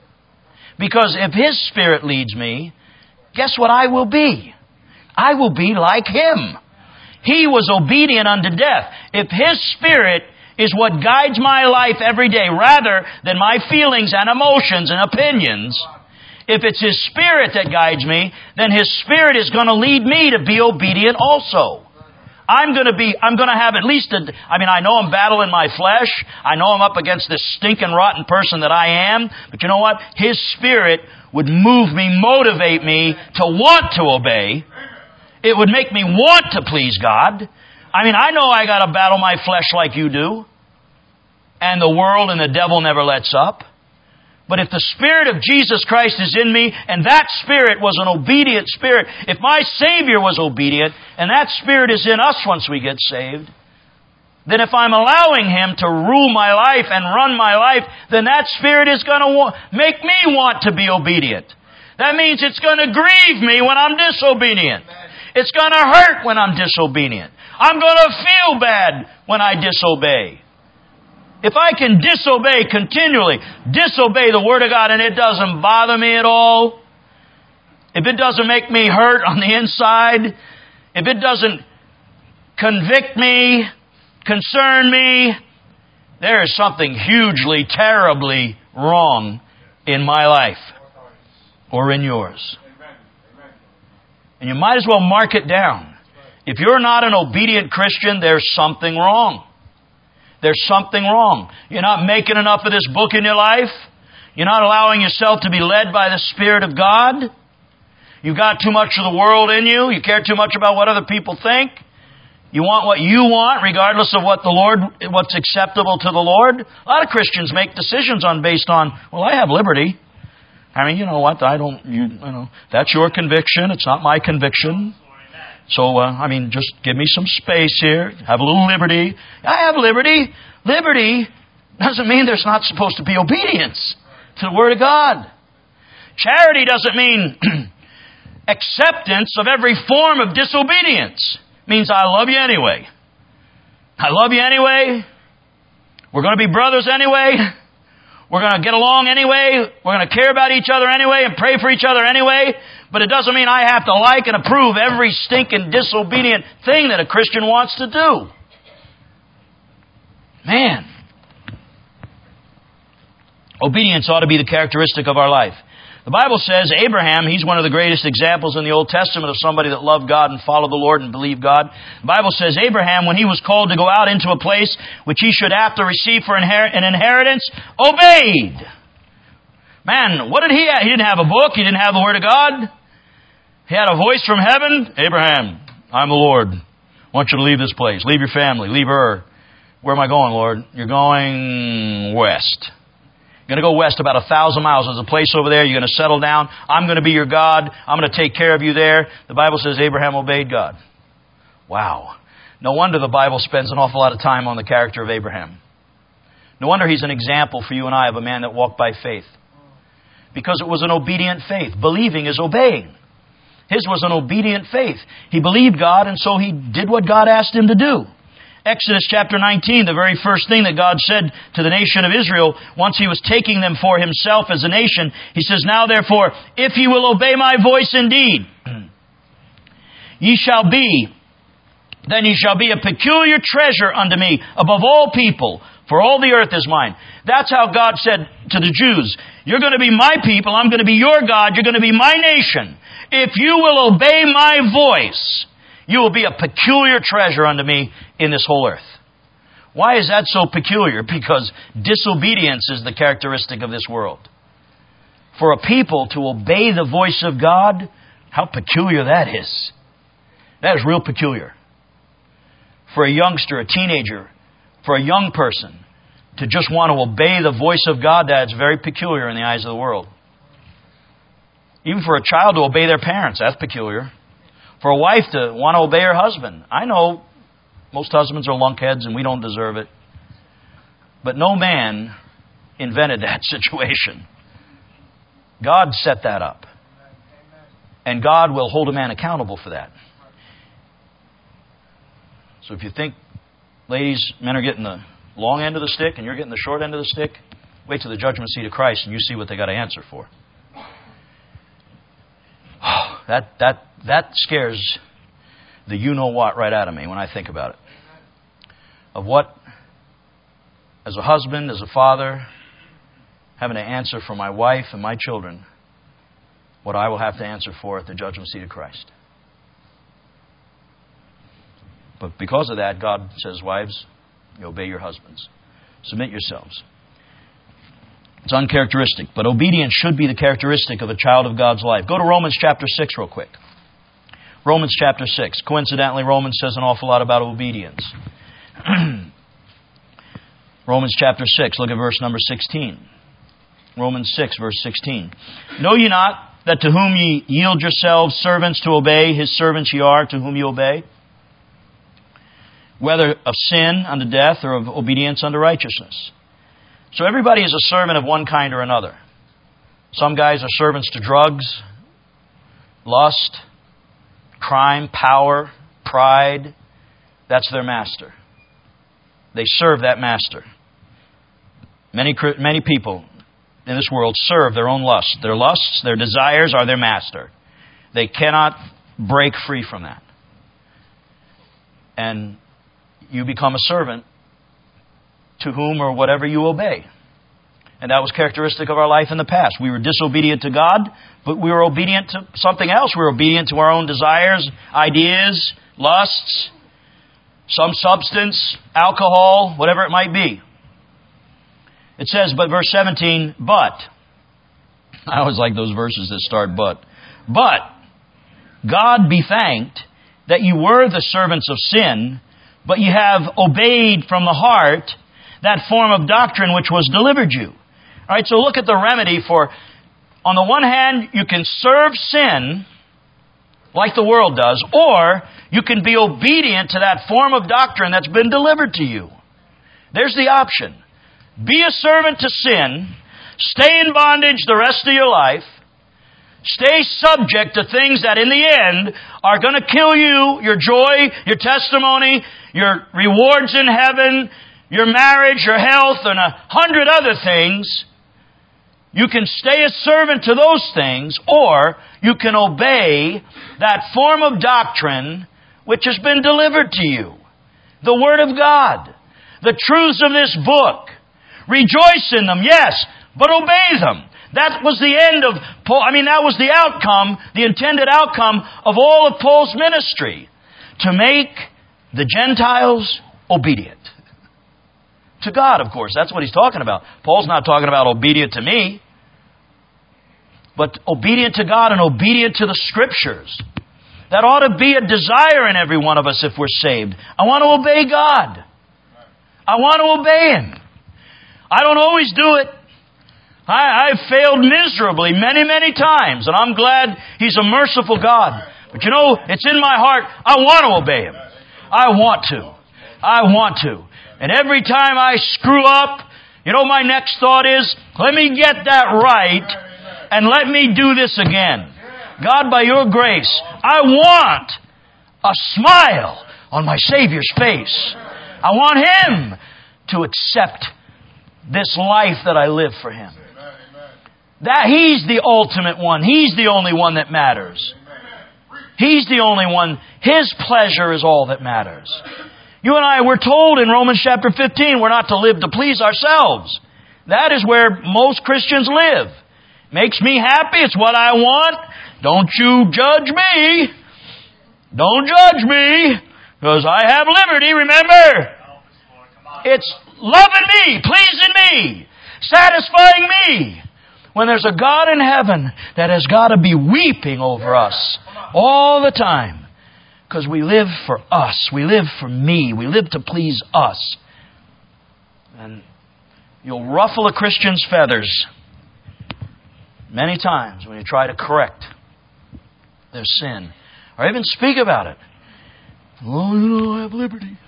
Because if His Spirit leads me, guess what I will be? I will be like Him. He was obedient unto death. If His Spirit is what guides my life every day, rather than my feelings and emotions and opinions, if it's His Spirit that guides me, then His Spirit is going to lead me to be obedient also. I'm going to be, I'm going to have at least a, I mean, I know I'm battling my flesh. I know I'm up against this stinking rotten person that I am. But you know what? His Spirit would move me, motivate me to want to obey. It would make me want to please God. I mean, I know I got to battle my flesh like you do. And the world and the devil never lets up. But if the Spirit of Jesus Christ is in me, and that Spirit was an obedient Spirit, if my Savior was obedient, and that Spirit is in us once we get saved, then if I'm allowing Him to rule my life and run my life, then that Spirit is going to wa- make me want to be obedient. That means it's going to grieve me when I'm disobedient. It's going to hurt when I'm disobedient. I'm going to feel bad when I disobey. If I can disobey continually, disobey the Word of God, and it doesn't bother me at all, if it doesn't make me hurt on the inside, if it doesn't convict me, concern me, there is something hugely, terribly wrong in my life or in yours. And you might as well mark it down. If you're not an obedient Christian, there's something wrong. There's something wrong. You're not making enough of this book in your life. You're not allowing yourself to be led by the Spirit of God. You've got too much of the world in you. You care too much about what other people think. You want what you want, regardless of what the Lord, what's acceptable to the Lord. A lot of Christians make decisions on based on, well, I have liberty. I mean, you know what? I don't. You, you know, that's your conviction. It's not my conviction. So, uh, I mean, just give me some space here. Have a little liberty. I have liberty. Liberty doesn't mean there's not supposed to be obedience to the Word of God. Charity doesn't mean acceptance of every form of disobedience. It means I love you anyway. I love you anyway. We're going to be brothers anyway. We're going to get along anyway. We're going to care about each other anyway and pray for each other anyway. But it doesn't mean I have to like and approve every stinking disobedient thing that a Christian wants to do. Man. Obedience ought to be the characteristic of our life. The Bible says Abraham, he's one of the greatest examples in the Old Testament of somebody that loved God and followed the Lord and believed God. The Bible says Abraham, when he was called to go out into a place which he should have to receive for an inheritance, obeyed. Man, what did he have? He didn't have a book. He didn't have the Word of God. He had a voice from heaven. Abraham, I'm the Lord. I want you to leave this place. Leave your family. Leave Ur. Where am I going, Lord? You're going west. You're going to go west about a thousand miles. There's a place over there. You're going to settle down. I'm going to be your God. I'm going to take care of you there. The Bible says Abraham obeyed God. Wow. No wonder the Bible spends an awful lot of time on the character of Abraham. No wonder he's an example for you and I of a man that walked by faith. Because it was an obedient faith. Believing is obeying. His was an obedient faith. He believed God, and so he did what God asked him to do. Exodus chapter nineteen, the very first thing that God said to the nation of Israel, once He was taking them for Himself as a nation, He says, Now therefore, if ye will obey my voice indeed, ye shall be, then ye shall be a peculiar treasure unto me above all people, for all the earth is mine. That's how God said to the Jews, you're going to be my people, I'm going to be your God, you're going to be my nation. If you will obey my voice, you will be a peculiar treasure unto me in this whole earth. Why is that so peculiar? Because disobedience is the characteristic of this world. For a people to obey the voice of God, how peculiar that is. That is real peculiar. For a youngster, a teenager, for a young person to just want to obey the voice of God, that's very peculiar in the eyes of the world. Even for a child to obey their parents, that's peculiar. For a wife to want to obey her husband. I know most husbands are lunkheads and we don't deserve it. But no man invented that situation. God set that up. And God will hold a man accountable for that. So if you think, ladies, men are getting the long end of the stick and you're getting the short end of the stick, wait till the judgment seat of Christ and you see what they got to answer for. That that that scares the you-know-what right out of me when I think about it. Of what, as a husband, as a father, having to answer for my wife and my children, what I will have to answer for at the judgment seat of Christ. But because of that, God says, wives, you obey your husbands. Submit yourselves. It's uncharacteristic, but obedience should be the characteristic of a child of God's life. Go to Romans chapter six real quick. Romans chapter six. Coincidentally, Romans says an awful lot about obedience. Romans chapter six, look at verse number sixteen. Romans six, verse sixteen. Know ye not that to whom ye yield yourselves servants to obey, his servants ye are to whom ye obey? Whether of sin unto death or of obedience unto righteousness. So everybody is a servant of one kind or another. Some guys are servants to drugs, lust, crime, power, pride. That's their master. They serve that master. Many, many people in this world serve their own lusts. Their lusts, their desires are their master. They cannot break free from that. And you become a servant to whom or whatever you obey. And that was characteristic of our life in the past. We were disobedient to God, but we were obedient to something else. We were obedient to our own desires, ideas, lusts, some substance, alcohol, whatever it might be. It says, but verse seventeen, but. I always like those verses that start but. But God be thanked that you were the servants of sin, but you have obeyed from the heart that form of doctrine which was delivered you. All right, so look at the remedy for, on the one hand, you can serve sin, like the world does, or you can be obedient to that form of doctrine that's been delivered to you. There's the option. Be a servant to sin, stay in bondage the rest of your life, stay subject to things that in the end are going to kill you, your joy, your testimony, your rewards in heaven, your marriage, your health, and a hundred other things. You can stay a servant to those things, or you can obey that form of doctrine which has been delivered to you. The Word of God. The truths of this book. Rejoice in them, yes, but obey them. That was the end of Paul. I mean, that was the outcome, the intended outcome of all of Paul's ministry. To make the Gentiles obedient. To God, of course. That's what he's talking about. Paul's not talking about obedient to me, but obedient to God and obedient to the Scriptures. That ought to be a desire in every one of us if we're saved. I want to obey God. I want to obey Him. I don't always do it. I, I've failed miserably many, many times, and I'm glad He's a merciful God. But you know, it's in my heart, I want to obey Him. I want to. I want to. And every time I screw up, you know, my next thought is, let me get that right and let me do this again. God, by Your grace, I want a smile on my Savior's face. I want Him to accept this life that I live for Him. That He's the ultimate one. He's the only one that matters. He's the only one. His pleasure is all that matters. You and I, we're told in Romans chapter fifteen, we're not to live to please ourselves. That is where most Christians live. Makes me happy. It's what I want. Don't you judge me. Don't judge me. Because I have liberty, remember. It's loving me, pleasing me, satisfying me. When there's a God in heaven that has got to be weeping over us all the time. Because we live for us. We live for me. We live to please us. And you'll ruffle a Christian's feathers many times when you try to correct their sin. Or even speak about it. Oh, you know, I have liberty.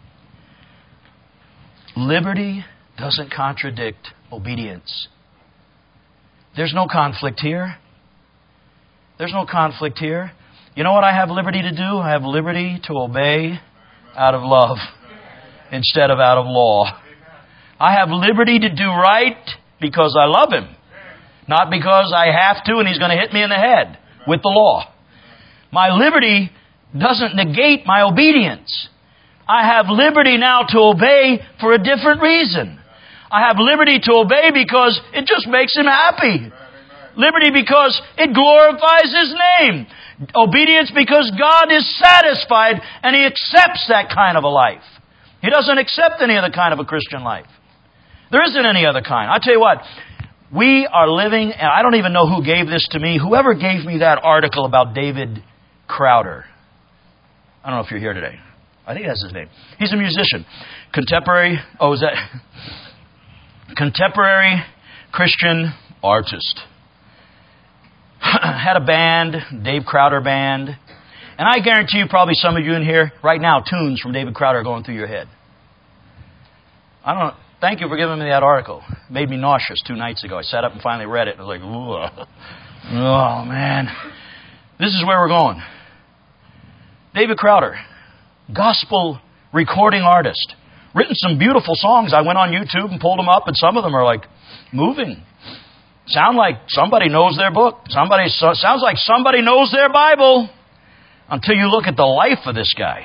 Liberty doesn't contradict obedience. There's no conflict here. There's no conflict here. You know what I have liberty to do? I have liberty to obey out of love instead of out of law. I have liberty to do right because I love Him. Not because I have to and He's going to hit me in the head with the law. My liberty doesn't negate my obedience. I have liberty now to obey for a different reason. I have liberty to obey because it just makes Him happy. Liberty because it glorifies His name. Obedience because God is satisfied and He accepts that kind of a life. He doesn't accept any other kind of a Christian life. There isn't any other kind. I'll tell you what, we are living, and I don't even know who gave this to me. Whoever gave me that article about David Crowder. I don't know if you're here today. I think that's his name. He's a musician. Contemporary, oh, is that? Contemporary Christian artist. Had a band, Dave Crowder Band. And I guarantee you, probably some of you in here, right now, tunes from David Crowder are going through your head. I don't know. Thank you for giving me that article. It made me nauseous two nights ago. I sat up and finally read it. I was like, ooh, oh, man. This is where we're going. David Crowder, gospel recording artist. Written some beautiful songs. I went on YouTube and pulled them up, and some of them are like moving. Sound like somebody knows their book. Somebody sounds like somebody knows their Bible. Until you look at the life of this guy.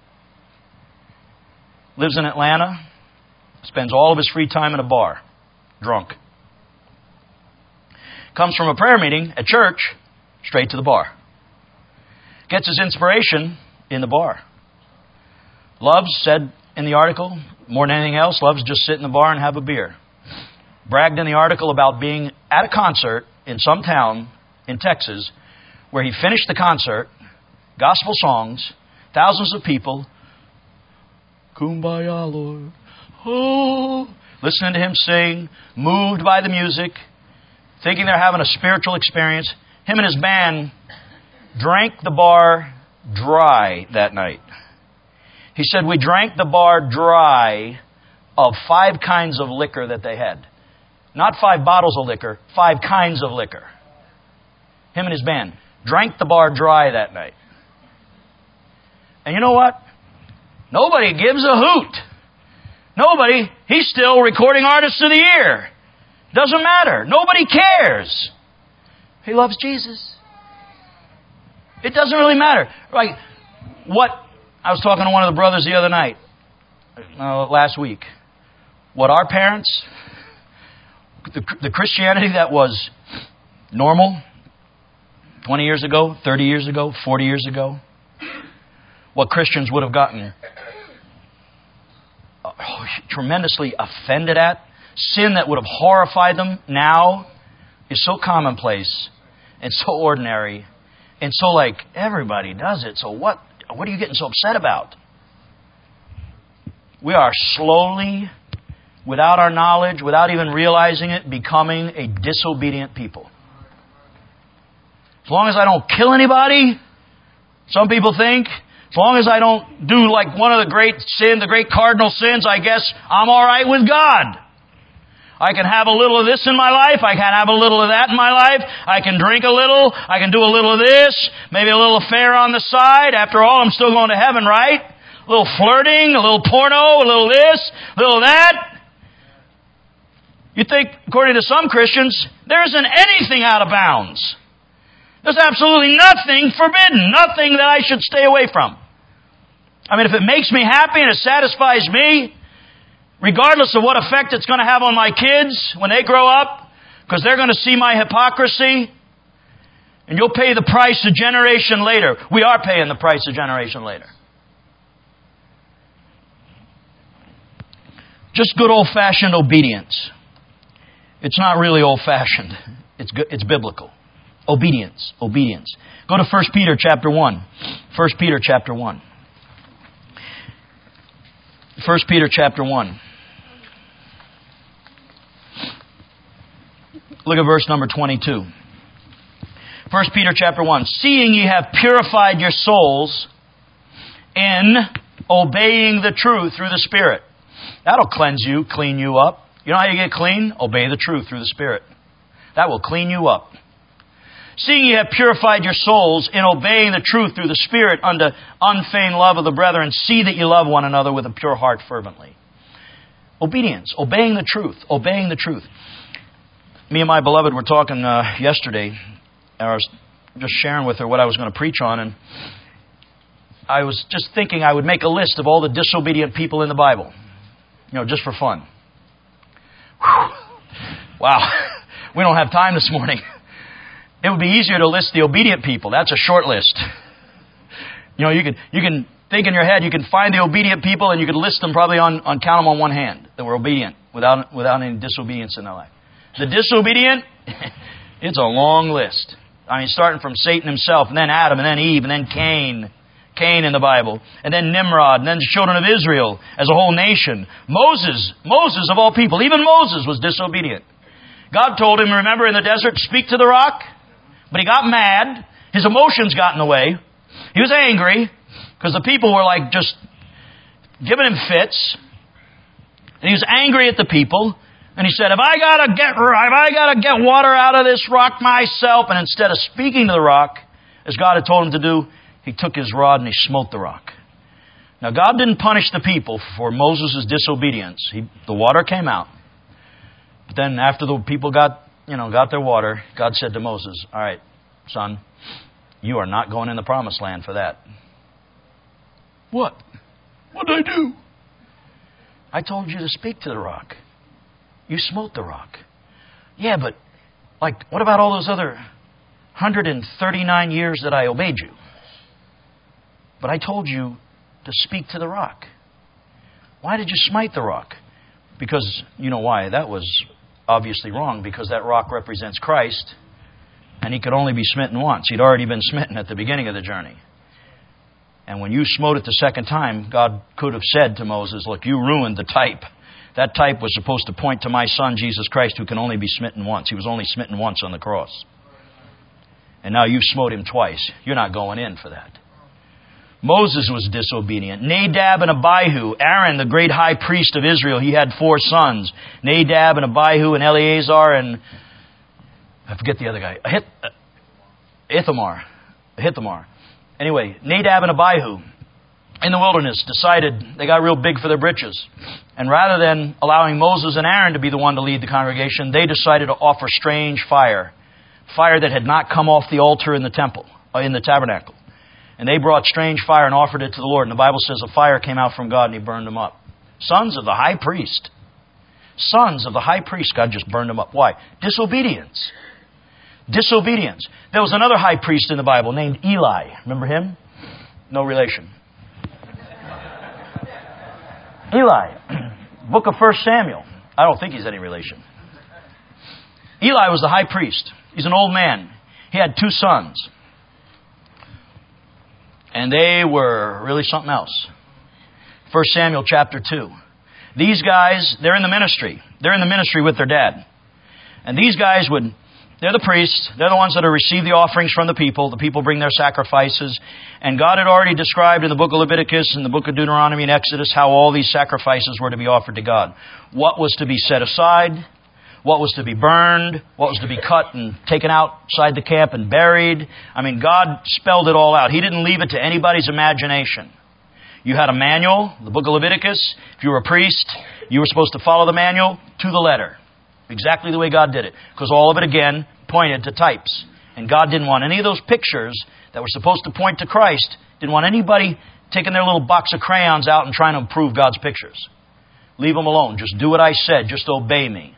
Lives in Atlanta. Spends all of his free time in a bar. Drunk. Comes from a prayer meeting at church. Straight to the bar. Gets his inspiration in the bar. Loves, said in the article, more than anything else, loves to just sit in the bar and have a beer. Bragged in the article about being at a concert in some town in Texas where he finished the concert, gospel songs, thousands of people, Kumbaya, Lord, oh, listening to him sing, moved by the music, thinking they're having a spiritual experience. Him and his band drank the bar dry that night. He said, we drank the bar dry of five kinds of liquor that they had. Not five bottles of liquor, five kinds of liquor. Him and his band drank the bar dry that night. And you know what? Nobody gives a hoot. Nobody. He's still recording artist of the year. Doesn't matter. Nobody cares. He loves Jesus. It doesn't really matter. Like, what, I was talking to one of the brothers the other night, uh, last week. What our parents, the, the Christianity that was normal twenty years ago, thirty years ago, forty years ago, what Christians would have gotten oh, tremendously offended at, sin that would have horrified them now is so commonplace and so ordinary and so like everybody does it. So what, what are you getting so upset about? We are slowly, without our knowledge, without even realizing it, becoming a disobedient people. As long as I don't kill anybody, some people think, as long as I don't do like one of the great sins, the great cardinal sins, I guess I'm all right with God. I can have a little of this in my life. I can have a little of that in my life. I can drink a little. I can do a little of this. Maybe a little affair on the side. After all, I'm still going to heaven, right? A little flirting, a little porno, a little this, a little that. You think, according to some Christians, there isn't anything out of bounds. There's absolutely nothing forbidden, nothing that I should stay away from. I mean, if it makes me happy and it satisfies me, regardless of what effect it's going to have on my kids when they grow up, because they're going to see my hypocrisy, and you'll pay the price a generation later. We are paying the price a generation later. Just good old-fashioned obedience. It's not really old-fashioned. It's good, it's biblical. Obedience. Obedience. Go to First Peter chapter one. First Peter chapter one. First Peter chapter one. Look at verse number twenty-two. First Peter chapter one. Seeing ye have purified your souls in obeying the truth through the Spirit. That'll cleanse you, clean you up. You know how you get clean? Obey the truth through the Spirit. That will clean you up. Seeing ye have purified your souls in obeying the truth through the Spirit unto unfeigned love of the brethren, see that ye love one another with a pure heart fervently. Obedience. Obeying the truth. Obeying the truth. Me and my beloved were talking uh, yesterday. I was just sharing with her what I was going to preach on, and I was just thinking I would make a list of all the disobedient people in the Bible. You know, just for fun. Whew. Wow. We don't have time this morning. It would be easier to list the obedient people. That's a short list. You know, you can you can think in your head, you can find the obedient people and you could list them probably on, on count them on one hand that were obedient without without any disobedience in their life. The disobedient, it's a long list. I mean, starting from Satan himself, and then Adam, and then Eve, and then Cain. Cain in the Bible. And then Nimrod, and then the children of Israel as a whole nation. Moses, Moses of all people, even Moses was disobedient. God told him, remember in the desert, speak to the rock? But he got mad. His emotions got in the way. He was angry because the people were like just giving him fits. And he was angry at the people. And he said, if I gotta get, if I gotta get water out of this rock myself, and instead of speaking to the rock, as God had told him to do, he took his rod and he smote the rock. Now God didn't punish the people for Moses' disobedience. He, the water came out. But then after the people got, you know, got their water, God said to Moses, all right, son, you are not going in the promised land for that. What? What did I do? I told you to speak to the rock. You smote the rock. Yeah, but like, what about all those other one hundred thirty-nine years that I obeyed you? But I told you to speak to the rock. Why did you smite the rock? Because, you know why? That was obviously wrong, because that rock represents Christ, and he could only be smitten once. He'd already been smitten at the beginning of the journey. And when you smote it the second time, God could have said to Moses, look, you ruined the type. That type was supposed to point to my son, Jesus Christ, who can only be smitten once. He was only smitten once on the cross. And now you've smote him twice. You're not going in for that. Moses was disobedient. Nadab and Abihu, Aaron, the great high priest of Israel, he had four sons. Nadab and Abihu and Eleazar and, I forget the other guy, Ahith- Ithamar. Ithamar. Anyway, Nadab and Abihu in the wilderness decided they got real big for their britches. And rather than allowing Moses and Aaron to be the one to lead the congregation, they decided to offer strange fire. Fire that had not come off the altar in the temple, in the tabernacle. And they brought strange fire and offered it to the Lord. And the Bible says a fire came out from God and He burned them up. Sons of the high priest. Sons of the high priest, God just burned them up. Why? Disobedience. Disobedience. There was another high priest in the Bible named Eli. Remember him? No relation. Eli. Book of First Samuel. I don't think he's any relation. Eli was the high priest. He's an old man. He had two sons. And they were really something else. First Samuel chapter two. These guys, they're in the ministry. They're in the ministry with their dad. And these guys would, they're the priests. They're the ones that are receive the offerings from the people. The people bring their sacrifices. And God had already described in the book of Leviticus and the book of Deuteronomy and Exodus how all these sacrifices were to be offered to God. What was to be set aside, what was to be burned, what was to be cut and taken outside the camp and buried. I mean, God spelled it all out. He didn't leave it to anybody's imagination. You had a manual, the book of Leviticus. If you were a priest, you were supposed to follow the manual to the letter. Exactly the way God did it. Because all of it, again, pointed to types. And God didn't want any of those pictures that were supposed to point to Christ, didn't want anybody taking their little box of crayons out and trying to improve God's pictures. Leave them alone. Just do what I said. Just obey me.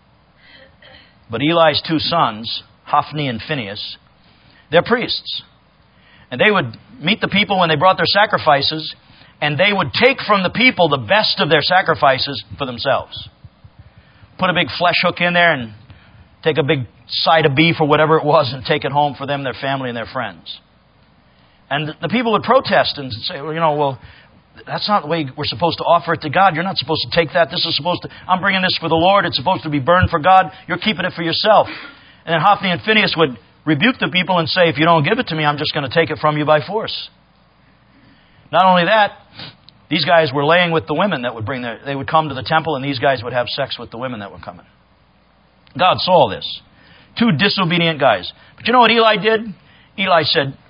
But Eli's two sons, Hophni and Phinehas, they're priests. And they would meet the people when they brought their sacrifices, and they would take from the people the best of their sacrifices for themselves. Put a big flesh hook in there and take a big side of beef or whatever it was and take it home for them, their family, and their friends. And the people would protest and say, well, you know, well, that's not the way we're supposed to offer it to God. You're not supposed to take that. This is supposed to, I'm bringing this for the Lord. It's supposed to be burned for God. You're keeping it for yourself. And then Hophni and Phinehas would rebuke the people and say, if you don't give it to me, I'm just going to take it from you by force. Not only that, these guys were laying with the women that would bring their, they would come to the temple and these guys would have sex with the women that were coming. God saw this. Two disobedient guys. But you know what Eli did? Eli said,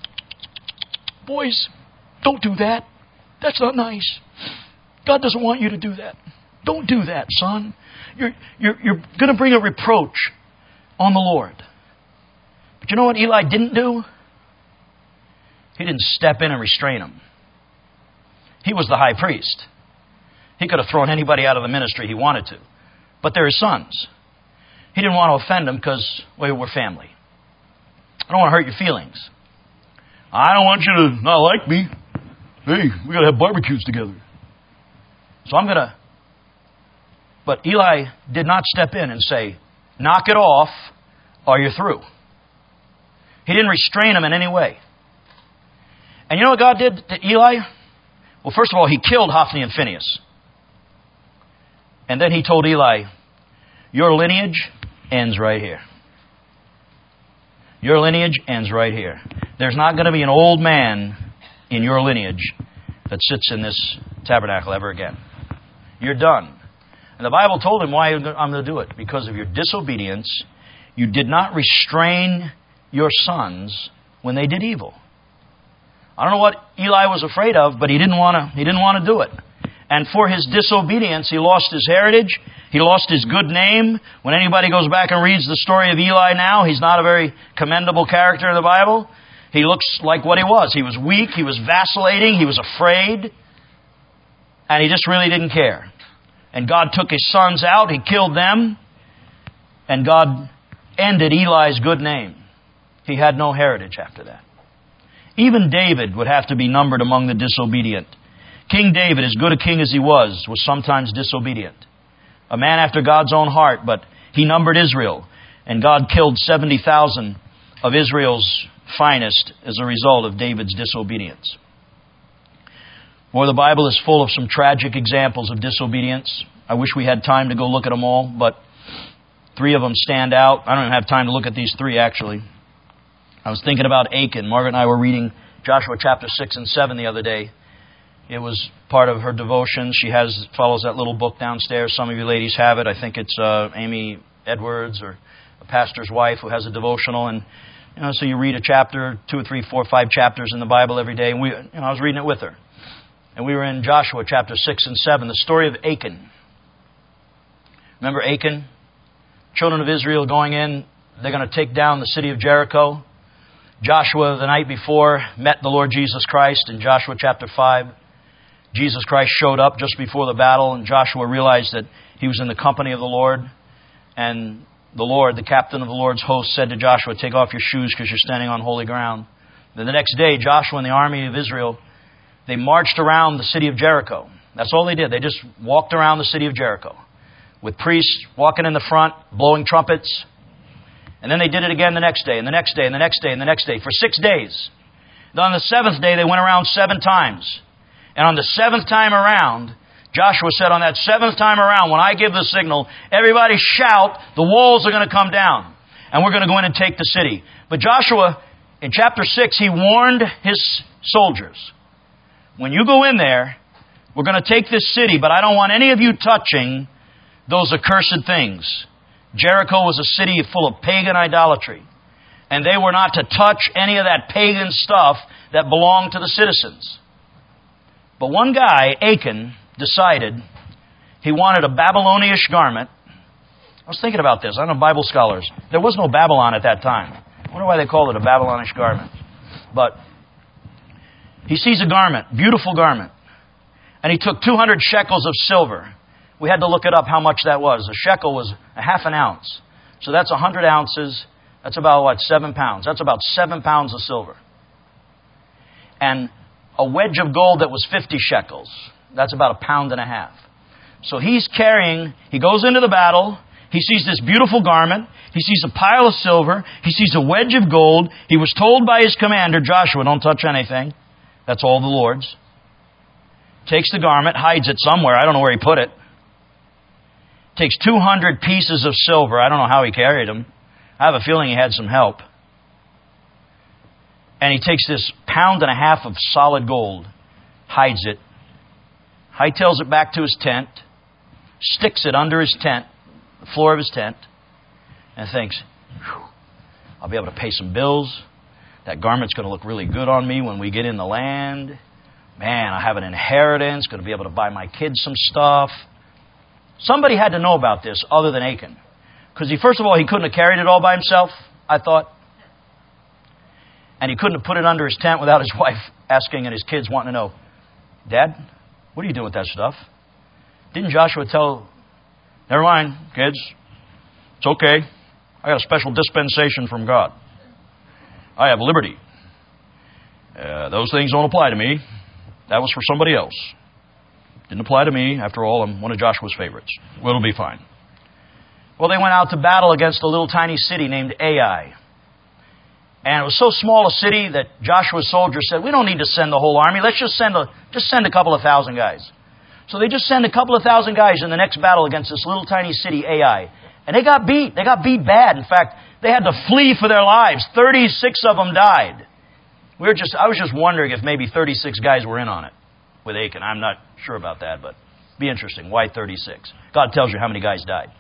boys, don't do that. That's not nice. God doesn't want you to do that. Don't do that, son. You're, you're, you're going to bring a reproach on the Lord. But you know what Eli didn't do? He didn't step in and restrain them. He was the high priest. He could have thrown anybody out of the ministry he wanted to. But they're his sons. He didn't want to offend them because, well, we're family. I don't want to hurt your feelings. I don't want you to not like me. Hey, we got to have barbecues together. So I'm going to... But Eli did not step in and say, knock it off or you're through. He didn't restrain him in any way. And you know what God did to Eli? Well, first of all, He killed Hophni and Phinehas. And then He told Eli, your lineage ends right here. Your lineage ends right here. There's not going to be an old man in your lineage that sits in this tabernacle ever again. You're done. And the Bible told him why I'm going to do it. Because of your disobedience, you did not restrain your sons when they did evil. I don't know what Eli was afraid of, but he didn't want to, he didn't want to do it. And for his disobedience, he lost his heritage. He lost his good name. When anybody goes back and reads the story of Eli now, he's not a very commendable character in the Bible. He looks like what he was. He was weak. He was vacillating. He was afraid. And he just really didn't care. And God took his sons out. He killed them. And God ended Eli's good name. He had no heritage after that. Even David would have to be numbered among the disobedient. King David, as good a king as he was, was sometimes disobedient. A man after God's own heart, but he numbered Israel. And God killed seventy thousand of Israel's finest as a result of David's disobedience. Boy, the Bible is full of some tragic examples of disobedience. I wish we had time to go look at them all, but three of them stand out. I don't even have time to look at these three, actually. I was thinking about Achan. Margaret and I were reading Joshua chapter six and seven the other day. It was part of her devotion. She has follows that little book downstairs. Some of you ladies have it. I think it's uh, Amy Edwards, or a pastor's wife, who has a devotional. And you know, so you read a chapter, two or three, four, five chapters in the Bible every day. And we, you know, I was reading it with her. And we were in Joshua chapter six and seven, the story of Achan. Remember Achan? Children of Israel going in, they're going to take down the city of Jericho. Joshua, the night before, met the Lord Jesus Christ in Joshua chapter five. Jesus Christ showed up just before the battle, and Joshua realized that he was in the company of the Lord. And the Lord, the captain of the Lord's host, said to Joshua, take off your shoes because you're standing on holy ground. Then the next day, Joshua and the army of Israel, they marched around the city of Jericho. That's all they did. They just walked around the city of Jericho with priests walking in the front, blowing trumpets. And then they did it again the next day, and the next day, and the next day, and the next day, for six days. Then on the seventh day, they went around seven times. And on the seventh time around, Joshua said, on that seventh time around, when I give the signal, everybody shout, the walls are going to come down. And we're going to go in and take the city. But Joshua, in chapter six, he warned his soldiers, when you go in there, we're going to take this city, but I don't want any of you touching those accursed things. Jericho was a city full of pagan idolatry. And they were not to touch any of that pagan stuff that belonged to the citizens. But one guy, Achan, decided he wanted a Babylonish garment. I was thinking about this. I don't know, Bible scholars. There was no Babylon at that time. I wonder why they called it a Babylonish garment. But he sees a garment, beautiful garment. And he took two hundred shekels of silver. We had to look it up how much that was. A shekel was a half an ounce. So that's one hundred ounces. That's about, what, seven pounds. That's about seven pounds of silver. And a wedge of gold that was fifty shekels. That's about a pound and a half. So he's carrying, he goes into the battle. He sees this beautiful garment. He sees a pile of silver. He sees a wedge of gold. He was told by his commander, Joshua, don't touch anything. That's all the Lord's. Takes the garment, hides it somewhere. I don't know where he put it. Takes two hundred pieces of silver. I don't know how he carried them. I have a feeling he had some help. And he takes this pound and a half of solid gold, hides it, hightails it back to his tent, sticks it under his tent, the floor of his tent, and thinks, I'll be able to pay some bills. That garment's going to look really good on me when we get in the land. Man, I have an inheritance, going to be able to buy my kids some stuff. Somebody had to know about this other than Achan. Because he, first of all, he couldn't have carried it all by himself, I thought. And he couldn't have put it under his tent without his wife asking and his kids wanting to know, Dad, what are you doing with that stuff? Didn't Joshua tell, never mind, kids, it's okay. I got a special dispensation from God. I have liberty. Uh, those things don't apply to me. That was for somebody else. Didn't apply to me. After all, I'm one of Joshua's favorites. Well, it'll be fine. Well, they went out to battle against a little tiny city named Ai. And it was so small a city that Joshua's soldiers said, we don't need to send the whole army. Let's just send a, just send a couple of thousand guys. So they just send a couple of thousand guys in the next battle against this little tiny city, Ai. And they got beat. They got beat bad. In fact, they had to flee for their lives. thirty-six of them died. We were just, I was just wondering if maybe thirty-six guys were in on it with Achan. I'm not sure about that, but it'd be interesting. Why thirty-six? God tells you how many guys died.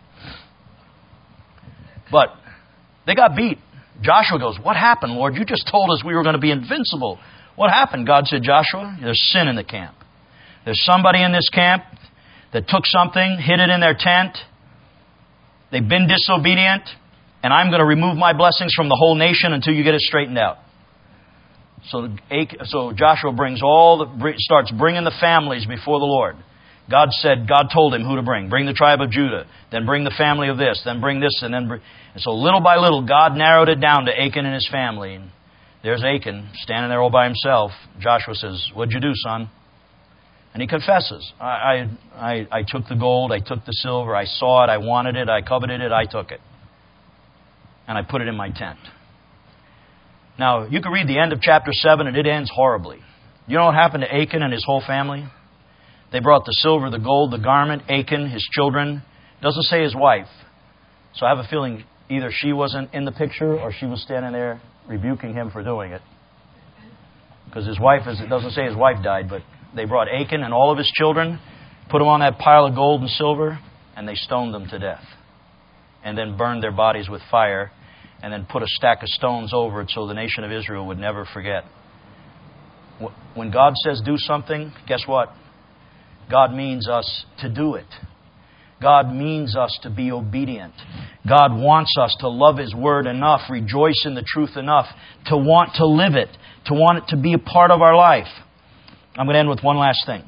But they got beat. Joshua goes, what happened, Lord? You just told us we were going to be invincible. What happened? God said, Joshua, there's sin in the camp. There's somebody in this camp that took something, hid it in their tent. They've been disobedient, and I'm going to remove my blessings from the whole nation until you get it straightened out. So, so Joshua brings all the, starts bringing the families before the Lord. God said, God told him who to bring. Bring the tribe of Judah. Then bring the family of this. Then bring this. And then bring... And so little by little, God narrowed it down to Achan and his family. And there's Achan standing there all by himself. Joshua says, what'd you do, son? And he confesses. I, I, I, I took the gold. I took the silver. I saw it. I wanted it. I coveted it. I took it. And I put it in my tent. Now, you can read the end of chapter seven, and it ends horribly. You know what happened to Achan and his whole family? They brought the silver, the gold, the garment, Achan, his children. It doesn't say his wife. So I have a feeling either she wasn't in the picture or she was standing there rebuking him for doing it. Because his wife, is, it doesn't say his wife died, but they brought Achan and all of his children, put them on that pile of gold and silver, and they stoned them to death. And then burned their bodies with fire, and then put a stack of stones over it so the nation of Israel would never forget. When God says do something, guess what? God means us to do it. God means us to be obedient. God wants us to love His Word enough, rejoice in the truth enough, to want to live it, to want it to be a part of our life. I'm going to end with one last thing.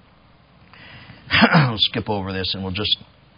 We'll skip over this and we'll just...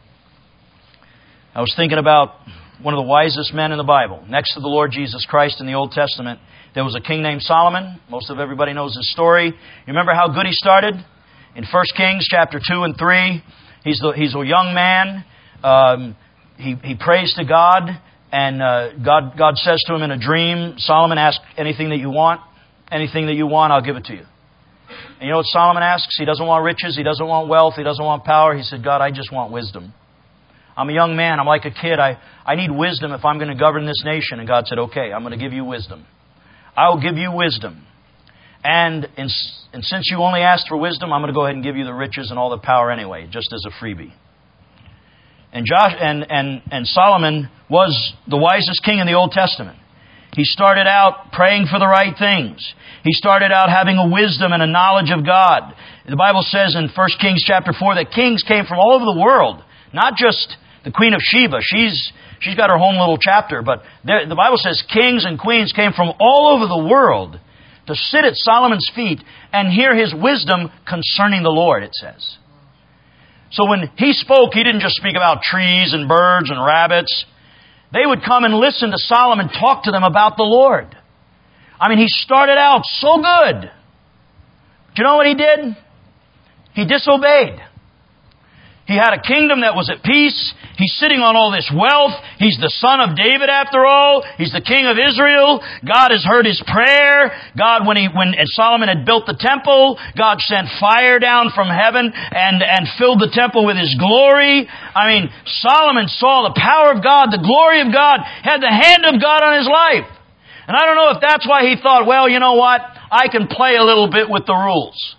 I was thinking about one of the wisest men in the Bible. Next to the Lord Jesus Christ in the Old Testament, there was a king named Solomon. Most of everybody knows his story. You remember how good he started? In First Kings chapter two and three, he's, the, he's a young man. Um, he, he prays to God, and uh, God, God says to him in a dream, Solomon, ask anything that you want. Anything that you want, I'll give it to you. And you know what Solomon asks? He doesn't want riches. He doesn't want wealth. He doesn't want power. He said, God, I just want wisdom. I'm a young man. I'm like a kid. I, I need wisdom if I'm going to govern this nation. And God said, okay, I'm going to give you wisdom. I will give you wisdom. And, in, and since you only asked for wisdom, I'm going to go ahead and give you the riches and all the power anyway, just as a freebie. And, Josh, and, and, and Solomon was the wisest king in the Old Testament. He started out praying for the right things. He started out having a wisdom and a knowledge of God. The Bible says in First Kings chapter four that kings came from all over the world, not just the Queen of Sheba. She's, she's got her own little chapter. But there, the Bible says kings and queens came from all over the world to sit at Solomon's feet and hear his wisdom concerning the Lord, it says. So when he spoke, he didn't just speak about trees and birds and rabbits. They would come and listen to Solomon talk to them about the Lord. I mean, he started out so good. Do you know what he did? He disobeyed. He had a kingdom that was at peace. He's sitting on all this wealth. He's the son of David after all. He's the king of Israel. God has heard his prayer. God, when he, when Solomon had built the temple, God sent fire down from heaven and, and filled the temple with His glory. I mean, Solomon saw the power of God, the glory of God, had the hand of God on his life. And I don't know if that's why he thought, well, you know what? I can play a little bit with the rules.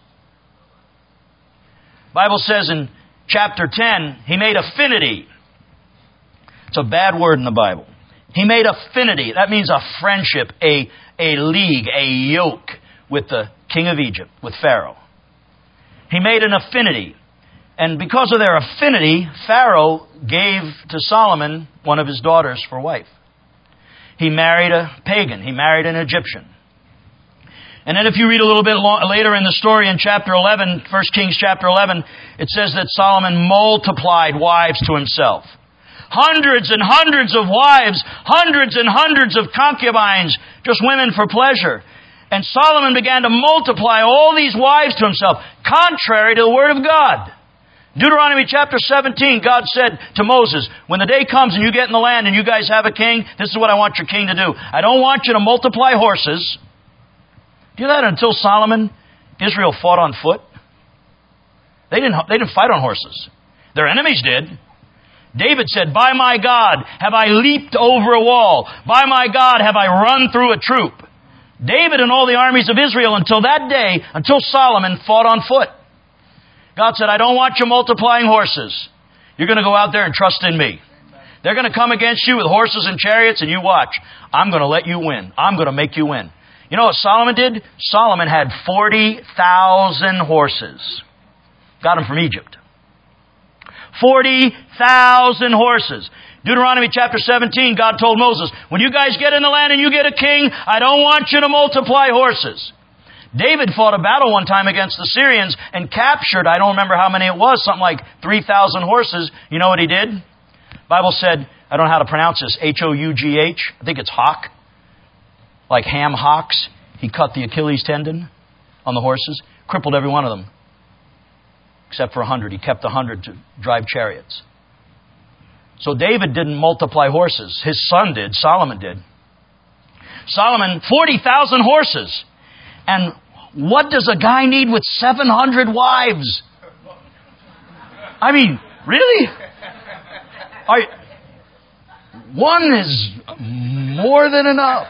The Bible says in chapter ten, he made affinity. It's a bad word in the Bible. He made affinity. That means a friendship, a, a league, a yoke with the king of Egypt, with Pharaoh. He made an affinity. And because of their affinity, Pharaoh gave to Solomon one of his daughters for wife. He married a pagan. He married an Egyptian. And then if you read a little bit later in the story in chapter eleven, First Kings chapter eleven, it says that Solomon multiplied wives to himself. Hundreds and hundreds of wives, hundreds and hundreds of concubines, just women for pleasure. And Solomon began to multiply all these wives to himself, contrary to the Word of God. Deuteronomy chapter seventeen, God said to Moses, when the day comes and you get in the land and you guys have a king, this is what I want your king to do. I don't want you to multiply horses. Do you know that until Solomon, Israel fought on foot? They didn't, they didn't fight on horses. Their enemies did. David said, by my God, have I leaped over a wall. By my God, have I run through a troop. David and all the armies of Israel until that day, until Solomon, fought on foot. God said, I don't want you multiplying horses. You're going to go out there and trust in me. They're going to come against you with horses and chariots, and you watch. I'm going to let you win. I'm going to make you win. You know what Solomon did? Solomon had forty thousand horses. Got them from Egypt. forty thousand horses. Deuteronomy chapter seventeen, God told Moses, when you guys get in the land and you get a king, I don't want you to multiply horses. David fought a battle one time against the Syrians and captured, I don't remember how many it was, something like three thousand horses. You know what he did? The Bible said, I don't know how to pronounce this, H O U G H. I think it's hock. Like ham hocks. He cut the Achilles tendon on the horses, crippled every one of them. Except for a hundred. He kept a hundred to drive chariots. So David didn't multiply horses. His son did. Solomon did. Solomon, forty thousand horses. And what does a guy need with seven hundred wives? I mean, really? Are, One is more than enough.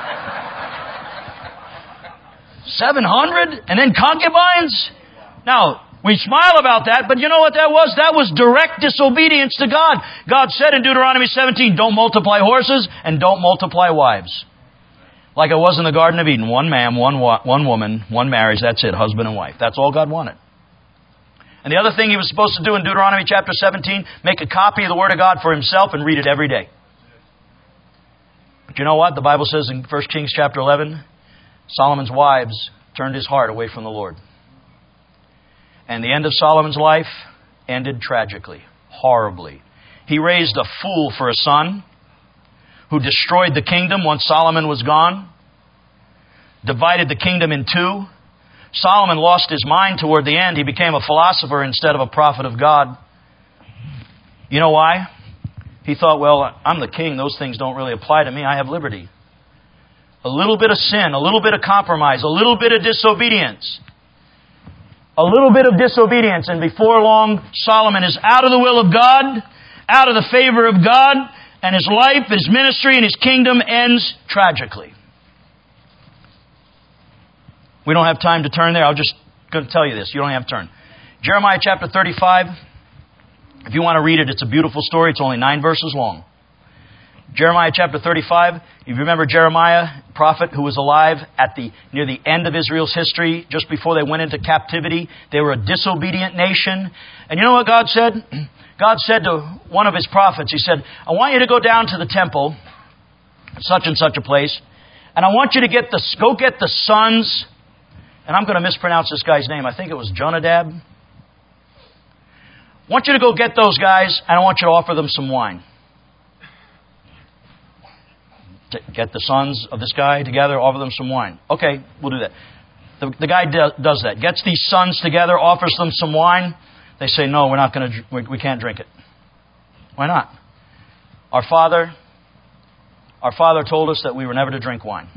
seven hundred? And then concubines? Now, we smile about that, but you know what that was? That was direct disobedience to God. God said in Deuteronomy seventeen, don't multiply horses and don't multiply wives. Like it was in the Garden of Eden. One man, one wa- one woman, one marriage, that's it, husband and wife. That's all God wanted. And the other thing He was supposed to do in Deuteronomy chapter seventeen, make a copy of the Word of God for himself and read it every day. But you know what? The Bible says in First Kings chapter eleven, Solomon's wives turned his heart away from the Lord. And the end of Solomon's life ended tragically, horribly. He raised a fool for a son who destroyed the kingdom once Solomon was gone, divided the kingdom in two. Solomon lost his mind toward the end. He became a philosopher instead of a prophet of God. You know why? He thought, well, I'm the king. Those things don't really apply to me. I have liberty. A little bit of sin, a little bit of compromise, a little bit of disobedience. A little bit of disobedience, and before long, Solomon is out of the will of God, out of the favor of God, and his life, his ministry, and his kingdom ends tragically. We don't have time to turn there. I'm just going to tell you this. You don't have to turn. Jeremiah chapter thirty-five. If you want to read it, it's a beautiful story. It's only nine verses long. Jeremiah chapter thirty-five. If you remember Jeremiah, prophet who was alive at the near the end of Israel's history, just before they went into captivity. They were a disobedient nation. And you know what God said? God said to one of His prophets, He said, I want you to go down to the temple, such and such a place, and I want you to get the, go get the sons, and I'm going to mispronounce this guy's name. I think it was Jonadab. I want you to go get those guys, and I want you to offer them some wine. Get the sons of this guy together, offer them some wine. Okay, we'll do that. The, the guy do, does that. Gets these sons together, offers them some wine. They say, no, we're not going to, we, we can't drink it. Why not? Our father, our father told us that we were never to drink wine.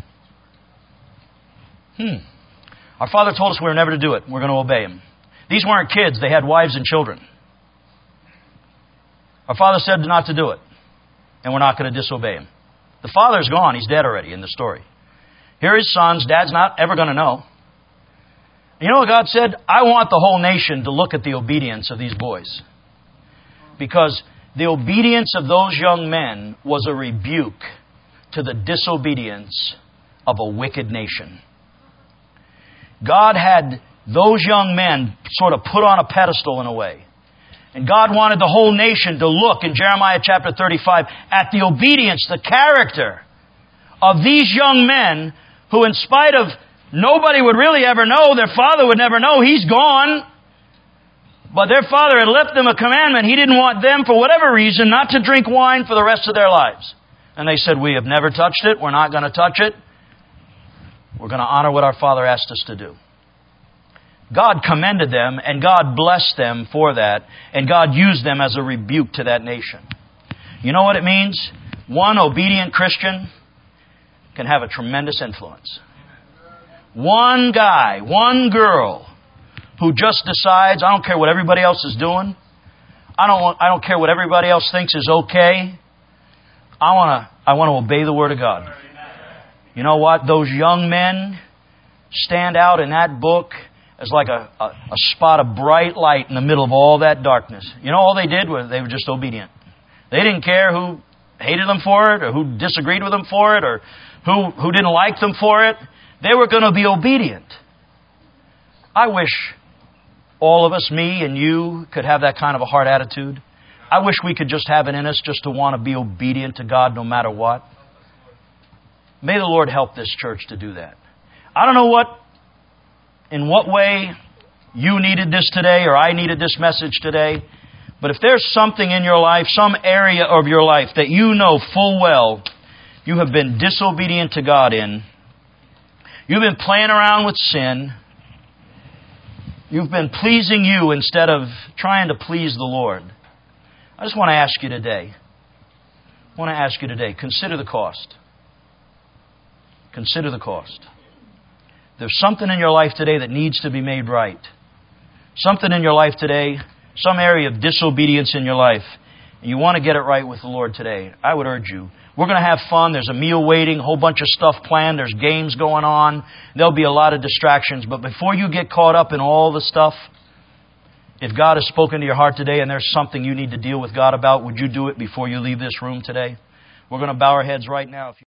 Hmm. Our father told us we were never to do it. We're going to obey him. These weren't kids. They had wives and children. Our father said not to do it. And we're not going to disobey him. The father's gone. He's dead already in the story. Here are his sons. Dad's not ever going to know. You know what God said? I want the whole nation to look at the obedience of these boys. Because the obedience of those young men was a rebuke to the disobedience of a wicked nation. God had those young men sort of put on a pedestal in a way. And God wanted the whole nation to look in Jeremiah chapter thirty-five at the obedience, the character of these young men who, in spite of nobody would really ever know, their father would never know, he's gone. But their father had left them a commandment. He didn't want them, for whatever reason, not to drink wine for the rest of their lives. And they said, we have never touched it. We're not going to touch it. We're going to honor what our father asked us to do. God commended them, and God blessed them for that, and God used them as a rebuke to that nation. You know what it means? One obedient Christian can have a tremendous influence. One guy, one girl who just decides, I don't care what everybody else is doing. I don't want, I don't care what everybody else thinks is okay. I want to I want to obey the Word of God. You know what? Those young men stand out in that book as like a, a, a spot of bright light in the middle of all that darkness. You know, all they did was they were just obedient. They didn't care who hated them for it or who disagreed with them for it or who, who didn't like them for it. They were going to be obedient. I wish all of us, me and you, could have that kind of a heart attitude. I wish we could just have it in us just to want to be obedient to God no matter what. May the Lord help this church to do that. I don't know what, in what way you needed this today or I needed this message today, but if there's something in your life, some area of your life that you know full well you have been disobedient to God in, you've been playing around with sin, you've been pleasing you instead of trying to please the Lord, I just want to ask you today, I want to ask you today, consider the cost. Consider the cost. There's something in your life today that needs to be made right. Something in your life today, some area of disobedience in your life. and you want to get it right with the Lord today, I would urge you. We're going to have fun. There's a meal waiting, a whole bunch of stuff planned. There's games going on. There'll be a lot of distractions. But before you get caught up in all the stuff, if God has spoken to your heart today and there's something you need to deal with God about, would you do it before you leave this room today? We're going to bow our heads right now.